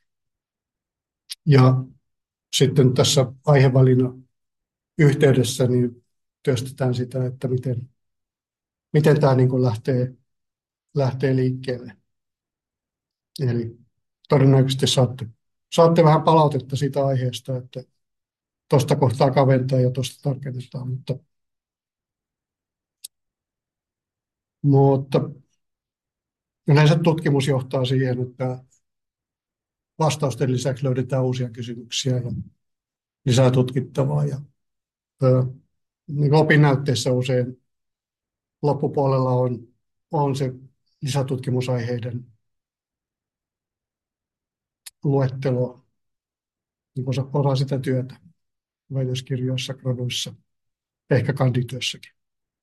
Ja sitten tässä aihevalinnan yhteydessä niin työstetään sitä, että miten tämä niin kuin lähtee liikkeelle. Eli todennäköisesti saatte vähän palautetta siitä aiheesta, että tuosta kohtaa kaventaa ja tuosta tarkennetaan, mutta yleensä tutkimus johtaa siihen, että vastausten lisäksi löydetään uusia kysymyksiä ja lisää tutkittavaa. Ja niin opinnäytteessä usein loppupuolella on se lisätutkimusaiheiden luettelo, niin osa sitä työtä väitöskirjoissa, graduissa, ehkä kandityössäkin.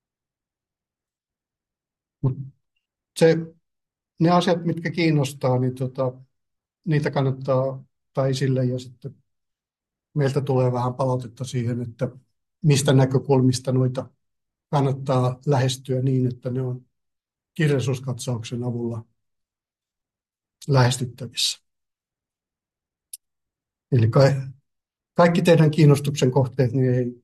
Mutta ne asiat, mitkä kiinnostaa, niin niitä kannattaa ottaa esille ja sitten meiltä tulee vähän palautetta siihen, että mistä näkökulmista noita kannattaa lähestyä niin, että ne on kirjallisuuskatsauksen avulla lähestyttävissä. Eli kaikki teidän kiinnostuksen kohteet niin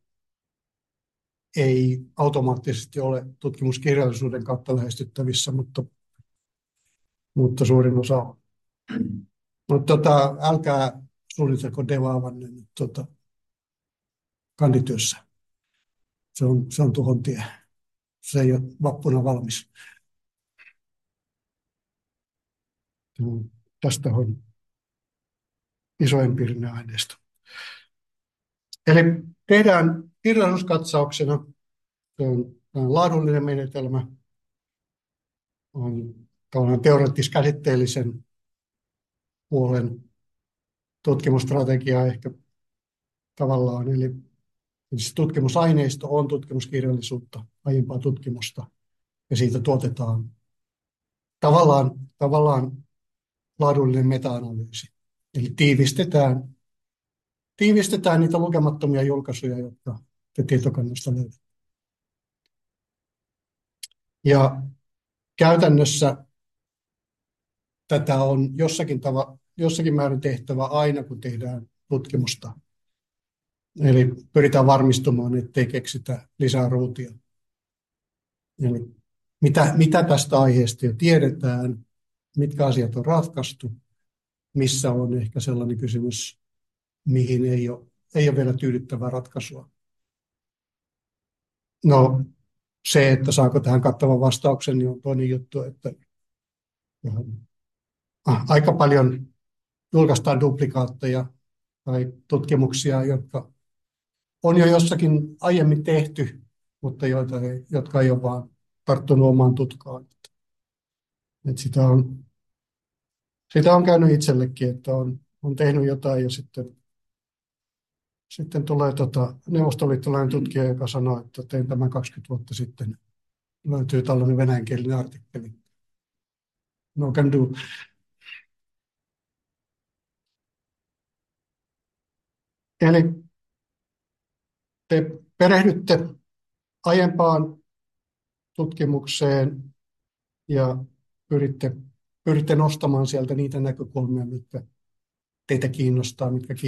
ei automaattisesti ole tutkimuskirjallisuuden kautta lähestyttävissä, mutta suurin osa on. Mutta älkää suunnitelko devaavanne nyt kandityössä. Se on tuhon tie. Se ei ole vappuna valmis. Tästä on iso empiirinen aineisto. Eli tehdään kirjallisuuskatsauksena. Se on laadullinen menetelmä. On tällainen teoreettis-käsitteellisen puolen tutkimusstrategia ehkä tavallaan. Eli se tutkimusaineisto on tutkimuskirjallisuutta, aiempaa tutkimusta, ja siitä tuotetaan tavallaan laadullinen meta-analyysi. Eli tiivistetään niitä lukemattomia julkaisuja, jotka te tietokannasta löydät. Ja käytännössä tätä on jossakin määrin tehtävä aina, kun tehdään tutkimusta. Eli pyritään varmistumaan, ettei keksitä lisää ruutia. Eli mitä tästä aiheesta jo tiedetään, mitkä asiat on ratkaistu, missä on ehkä sellainen kysymys, mihin ei ole vielä tyydyttävää ratkaisua. No, se, että saako tähän kattavan vastauksen, niin on toinen juttu, että aika paljon julkaistaan duplikaatteja tai tutkimuksia, jotka on jo jossakin aiemmin tehty, mutta jotka ei ole vaan tarttunut omaan tutkaan. Että sitä on käynyt itsellekin, että on tehnyt jotain ja sitten tulee neuvostoliittolainen tutkija, joka sanoo, että tein tämän 20 vuotta sitten. Löytyy tällainen venäjänkielinen artikkeli. No can do. Eli te perehdytte aiempaan tutkimukseen ja pyritte nostamaan sieltä niitä näkökulmia, mitkä teitä kiinnostaa,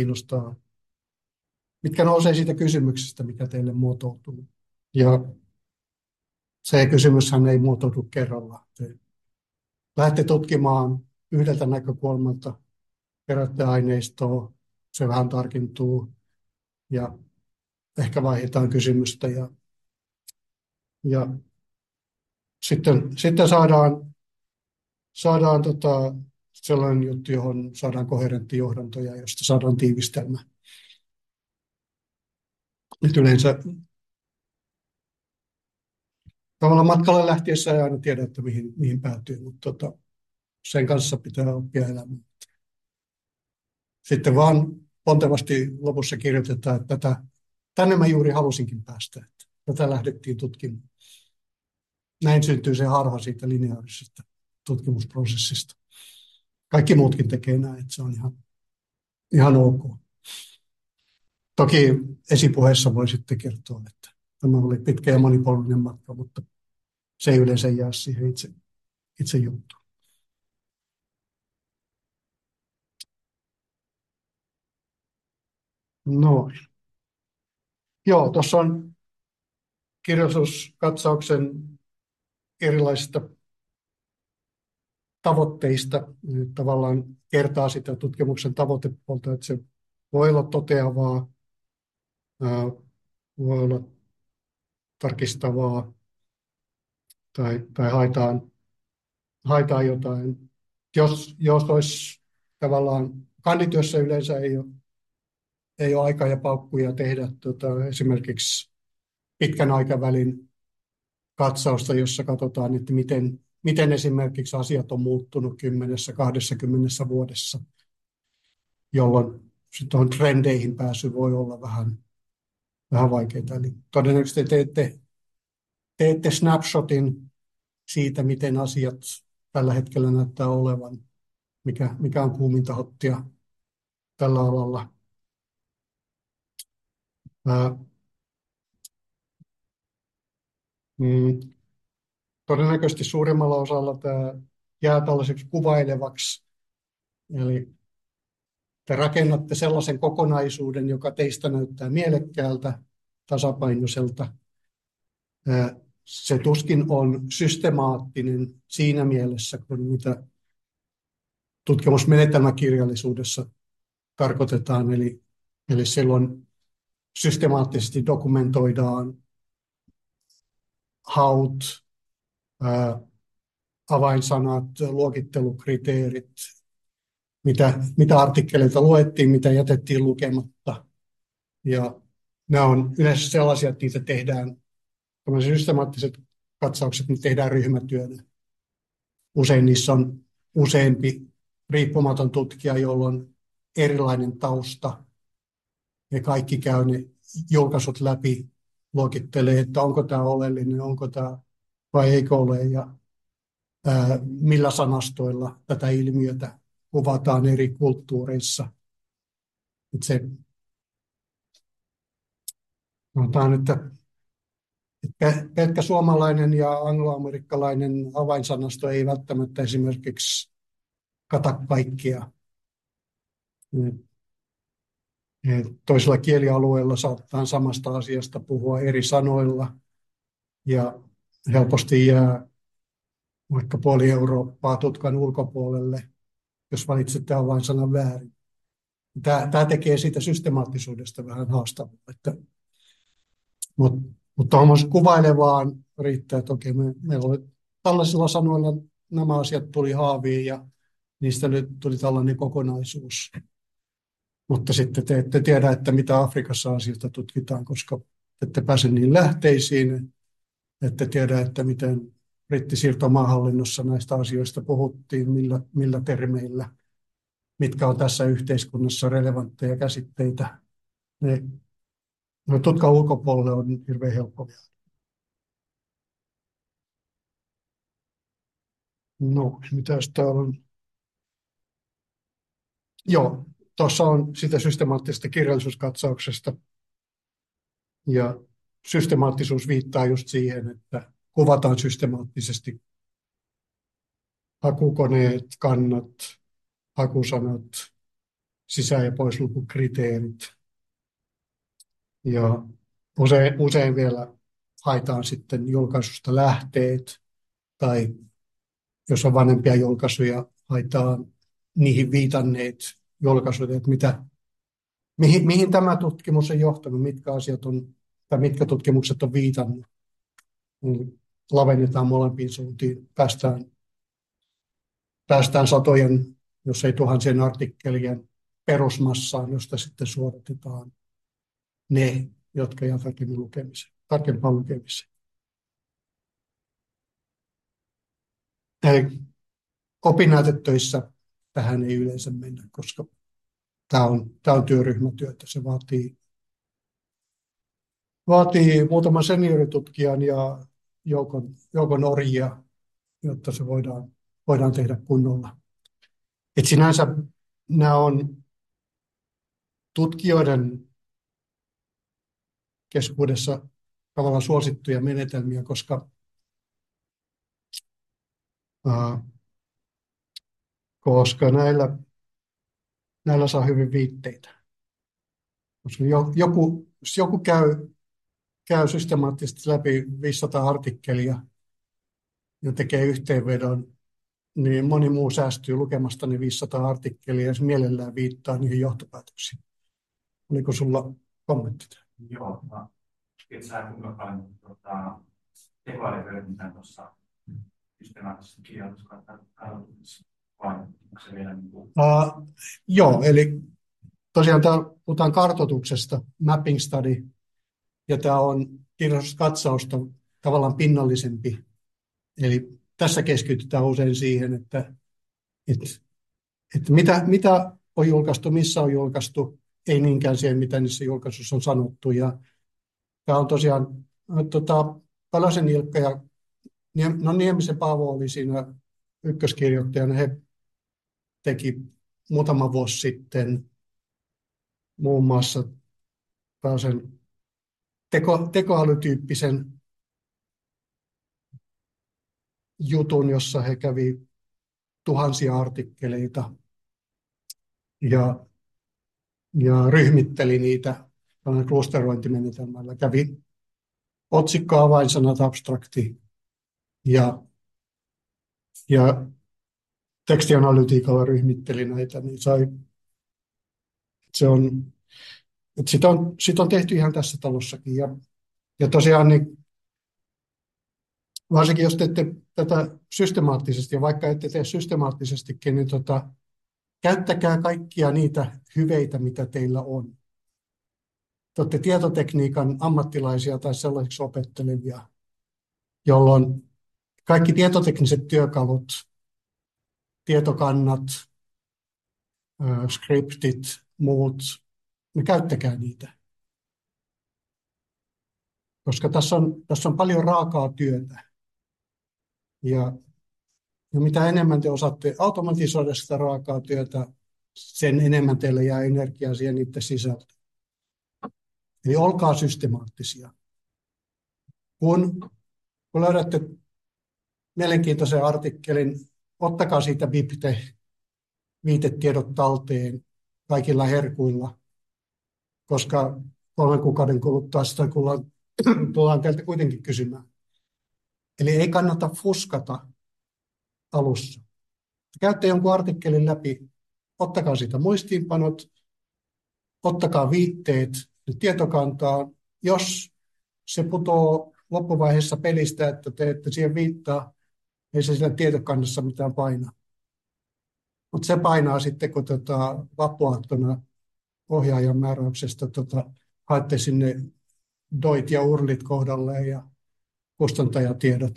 mitkä nousee siitä kysymyksestä, mikä teille muotoutuu. Ja se kysymyshän ei muotoudu kerralla. Te lähdette tutkimaan yhdeltä näkökulmalta, keräätte aineistoa, se vähän tarkentuu ja ehkä vaihdetaan kysymystä ja sitten saadaan sellainen juttu, johon saadaan koherentti johdanto ja josta saadaan tiivistelmä. Nyt yleensä tavallaan matkalle lähtiessä ei aina tiedä, että mihin päätyy, mutta sen kanssa pitää oppia elämään. Sitten vaan pontevasti lopussa kirjoitetaan, että tänne mä juuri halusinkin päästä, että tätä lähdettiin tutkimaan. Näin syntyy se harha siitä lineaarisesta tutkimusprosessista. Kaikki muutkin tekee näin, että se on ihan ok. Toki esipuheessa voi sitten kertoa, että tämä oli pitkä ja monipolvinen matka, mutta se ei yleensä jää siihen itse juttuun. Noin. Joo, tuossa on kirjallisuuskatsauksen erilaisista tavoitteista. Tavallaan kertaa sitä tutkimuksen tavoitepuolta, että se voi olla toteavaa, voi olla tarkistavaa tai haetaan jotain. Jos olisi tavallaan kandityössä yleensä ei ole aikaa ja paukkuja tehdä esimerkiksi pitkän aikavälin katsausta, jossa katsotaan, että miten esimerkiksi asiat on muuttunut 10-20 vuodessa, jolloin tuohon trendeihin pääsy voi olla vähän vaikeaa. Eli todennäköisesti teette snapshotin siitä, miten asiat tällä hetkellä näyttää olevan, mikä on kuuminta hottia tällä alalla. Todennäköisesti suurimmalla osalla tämä jää tällaiseksi kuvailevaksi. Eli te rakennatte sellaisen kokonaisuuden, joka teistä näyttää mielekkäältä, tasapainoiselta. Se tuskin on systemaattinen siinä mielessä, kun mitä tutkimusmenetelmäkirjallisuudessa tarkoitetaan. Eli silloin systemaattisesti dokumentoidaan haut, avainsanat, luokittelukriteerit, mitä artikkeleita luettiin, mitä jätettiin lukematta. Ja nämä on yleensä sellaisia, että niitä tehdään, systemaattiset katsaukset, niin tehdään ryhmätyönä. Usein niissä on useampi riippumaton tutkija, jolla on erilainen tausta. Ja kaikki käy ne julkaisut läpi, luokittelee, että onko tämä oleellinen, onko tämä vai eikö ole, ja millä sanastoilla tätä ilmiötä kuvataan eri kulttuureissa. Että se, sanotaan, että pelkkä suomalainen ja angloamerikkalainen avainsanasto ei välttämättä esimerkiksi kata kaikkia. Toisella kielialueella saattaa samasta asiasta puhua eri sanoilla ja helposti jää vaikka puoli Eurooppaa tutkan ulkopuolelle, jos valitsette avainsanan väärin. Tämä tekee siitä systemaattisuudesta vähän haastavaa. Mutta kuvailevaan riittää, että okei, meillä oli tällaisilla sanoilla nämä asiat tuli haaviin ja niistä nyt tuli tällainen kokonaisuus. Mutta sitten te ette tiedä, että mitä Afrikassa asioista tutkitaan, koska ette pääse niin lähteisiin, ette tiedä, että miten brittisiirtomaahallinnossa näistä asioista puhuttiin, millä termeillä, mitkä on tässä yhteiskunnassa relevantteja käsitteitä. Tutkan ulkopuolelle on hirveän helppo. No, mitäs täällä on? Joo, tuossa on sitä systemaattisesta kirjallisuuskatsauksesta. Ja systemaattisuus viittaa just siihen, että kuvataan systemaattisesti hakukoneet, kannat, hakusanat, sisä- ja poislukukriteerit. Ja usein vielä haetaan sitten julkaisusta lähteet, tai jos on vanhempia julkaisuja, haetaan niihin viitanneet julkaisut, että mihin tämä tutkimus on johtanut, mitkä asiat on, tai mitkä tutkimukset on viitannut. Lavennetaan molempiin suuntiin, päästään satojen, jos ei tuhansien artikkelien perusmassaan, josta sitten suoritetaan ne, jotka jää tarkempaan lukemiseen. Eli opinnäytetöissä tähän ei yleensä mennä, koska tämä on työryhmätyötä. Se vaatii muutaman senioritutkijan ja joukon orjia, jotta se voidaan tehdä kunnolla. Et sinänsä nämä on tutkijoiden keskuudessa tavallaan suosittuja menetelmiä, koska näillä saa hyvin viitteitä. Koska jos joku käy systemaattisesti läpi 500 artikkelia ja tekee yhteenvedon, niin moni muu säästyy lukemasta ne 500 artikkelia ja se mielellään viittaa niihin johtopäätöksiin. Oliko sulla kommentti? Joo, et sä kuinka paljon tekoälyhyödyntää tuossa systemaattisessa kirjoituskatsomuksessa, vai onko se vielä niin kuin... Joo, eli tosiaan puhutaan kartoituksesta, mapping study, ja tämä on kirjallisuuskatsausta tavallaan pinnallisempi. Eli tässä keskitytään usein siihen, että mitä on julkaistu, missä on julkaistu, ei niinkään siihen, mitä niissä julkaisuissa on sanottu. Ja tämä on tosiaan, Palosen Ilkka ja Niemisen Paavo oli siinä ykköskirjoittajana. He teki muutama vuosi sitten muun muassa tällaisen tekoälytyyppisen jutun, jossa he kävi tuhansia artikkeleita ja ryhmitteli niitä klusterointimenetelmällä. Kävi otsikko, avainsanat, abstrakti ja tekstianalytiikalla ryhmitteli näitä, niin sitä on tehty ihan tässä talossakin. Ja tosiaan niin varsinkin jos teette tätä systemaattisesti, ja vaikka ette tee systemaattisestikin, niin käyttäkää kaikkia niitä hyveitä, mitä teillä on. Te olette tietotekniikan ammattilaisia tai sellaisiksi opettelevia, jolloin kaikki tietotekniset työkalut, tietokannat, skriptit, muut, niin käyttäkää niitä. Koska tässä on paljon raakaa työtä. Ja Ja mitä enemmän te osaatte automatisoida sitä raakaa työtä, sen enemmän teille jää energiaa siihen niiden sisältöön. Eli olkaa systemaattisia. Kun löydätte mielenkiintoisen artikkelin, ottakaa siitä viitetiedot talteen kaikilla herkuilla, koska 3 kuukauden kuluttua sitä tullaan teiltä kuitenkin kysymään. Eli ei kannata fuskata alussa. Käytte jonkun artikkelin läpi, ottakaa siitä muistiinpanot, ottakaa viitteet tietokantaa. Jos se putoo loppuvaiheessa pelistä, että te ette siihen viittaa, ei se siinä tietokannassa mitään painaa. Mutta se painaa sitten, kun vappuaattona ohjaajan määräyksestä haette sinne doit ja urlit kohdalleen ja kustantajatiedot.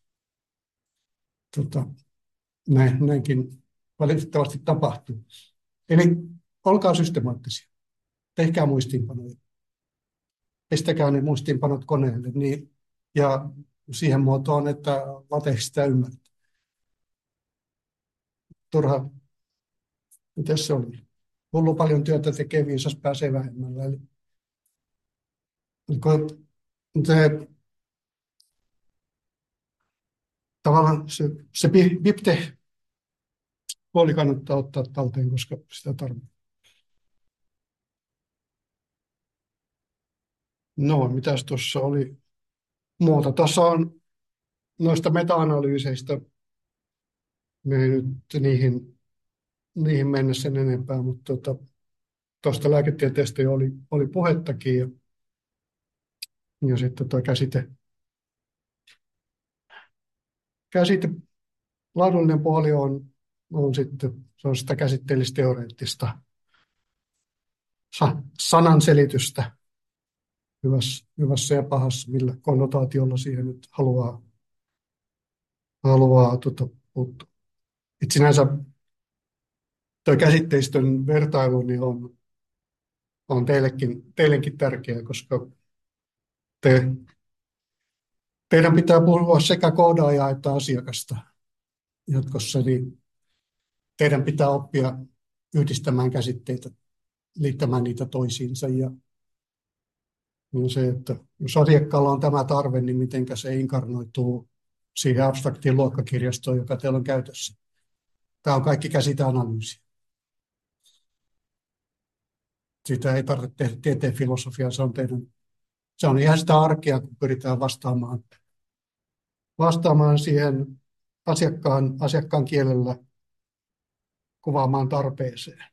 Näinkin valitettavasti tapahtuu. Eli olkaa systemaattisia. Tehkää muistiinpanoja. Pistäkää ne muistiinpanot koneelle niin, ja siihen muotoon, että lateeksi sitä ymmärtää. Turha, miten se oli? Hullu paljon työtä tekee, viisas pääsee vähemmällä. Eli tavallaan se BibTeX-puoli kannattaa ottaa talteen, koska sitä tarvitaan. No, mitäs tuossa oli muuta? Tuossa on noista meta-analyyseistä, me ei nyt niihin mennä sen enempää, mutta tuosta lääketieteestä jo oli puhettakin, ja sitten tuo käsite laadullinen puoli on sitten se on sitä käsitteellisteoreettista sananselitystä hyvässä ja pahassa, millä konnotaatiolla siihen nyt haluaa puuttua. Et sinänsä tuo käsitteistön vertailu niin on teillekin tärkeää, koska teidän pitää puhua sekä koodaajaa että asiakasta jatkossa, niin teidän pitää oppia yhdistämään käsitteitä, liittämään niitä toisiinsa. Ja se, että jos asiakkaalla on tämä tarve, niin miten se inkarnoituu siihen abstraktiin luokkakirjastoon, joka teillä on käytössä. Tämä on kaikki käsiteanalyysiä. Siitä ei tarvitse tehdä tieteen filosofiaa, se on ihan sitä arkea, kun pyritään vastaamaan siihen asiakkaan kielellä kuvaamaan tarpeeseen.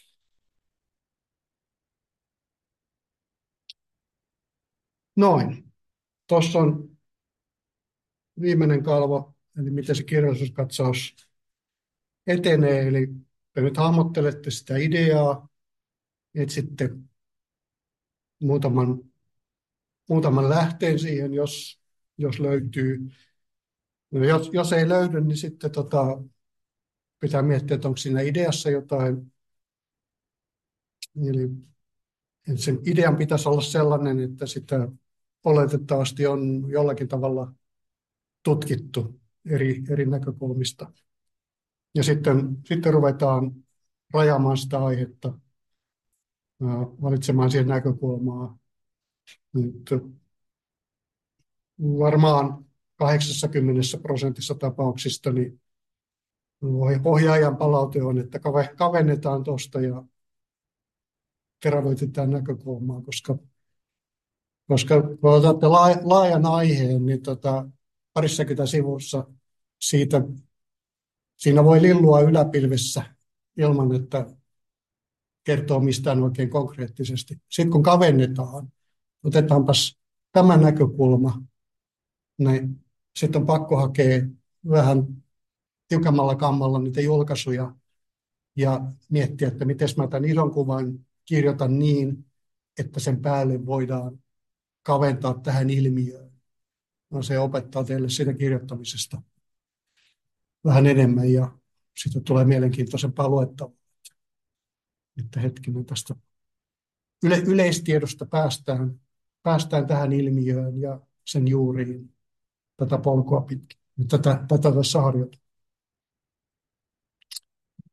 Noin. Tuossa on viimeinen kalvo, eli miten se kirjallisuuskatsaus etenee. Eli te nyt hahmottelette sitä ideaa, etsitte muutaman lähteen siihen, jos löytyy. No jos ei löydy, niin sitten pitää miettiä, että onko siinä ideassa jotain. Eli sen idean pitäisi olla sellainen, että sitä oletettavasti on jollakin tavalla tutkittu eri näkökulmista. Ja sitten ruvetaan rajaamaan sitä aihetta, valitsemaan siihen näkökulmaa. Nyt varmaan 80% tapauksista niin ohjaajan palaute on, että kavennetaan tuosta ja terävöitetään näkökulmaa, koska kun otatte laajan aiheen, niin parissakymmentä sivussa siinä voi lillua yläpilvessä ilman, että kertoo mistään oikein konkreettisesti. Sitten kun kavennetaan, otetaanpas tämä näkökulma, niin sitten on pakko hakea vähän tiukemmalla kammalla niitä julkaisuja ja miettiä, että miten mä tämän ison kuvan kirjoitan niin, että sen päälle voidaan kaventaa tähän ilmiöön. No, se opettaa teille siitä kirjoittamisesta vähän enemmän ja sitten tulee mielenkiintoisempaa luettavaa. Että hetkinen tästä yleistiedosta päästään tähän ilmiöön ja sen juuriin tätä polkua pitkin. Tätä tässä harjoitetaan.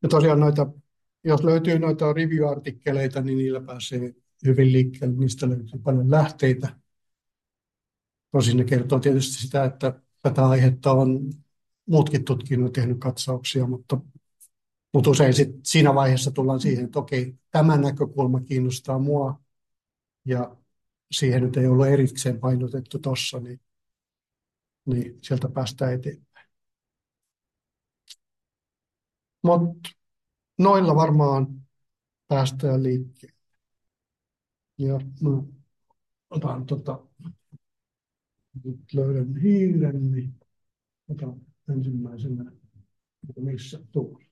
Ja tosiaan jos löytyy noita review-artikkeleita, niin niillä pääsee hyvin liikkeelle. Niistä löytyy paljon lähteitä. Tosin ne kertoo tietysti sitä, että tätä aihetta on muutkin tutkinut tehnyt katsauksia, mutta usein siinä vaiheessa tullaan siihen, että okei, tämä näkökulma kiinnostaa mua ja siihen nyt ei ollut erikseen painotettu tuossa, niin sieltä päästään eteenpäin. Mutta noilla varmaan päästään liikkeelle. Ja no, otan nyt löydän hiiren, niin otan ensimmäisenä, missä tuolla.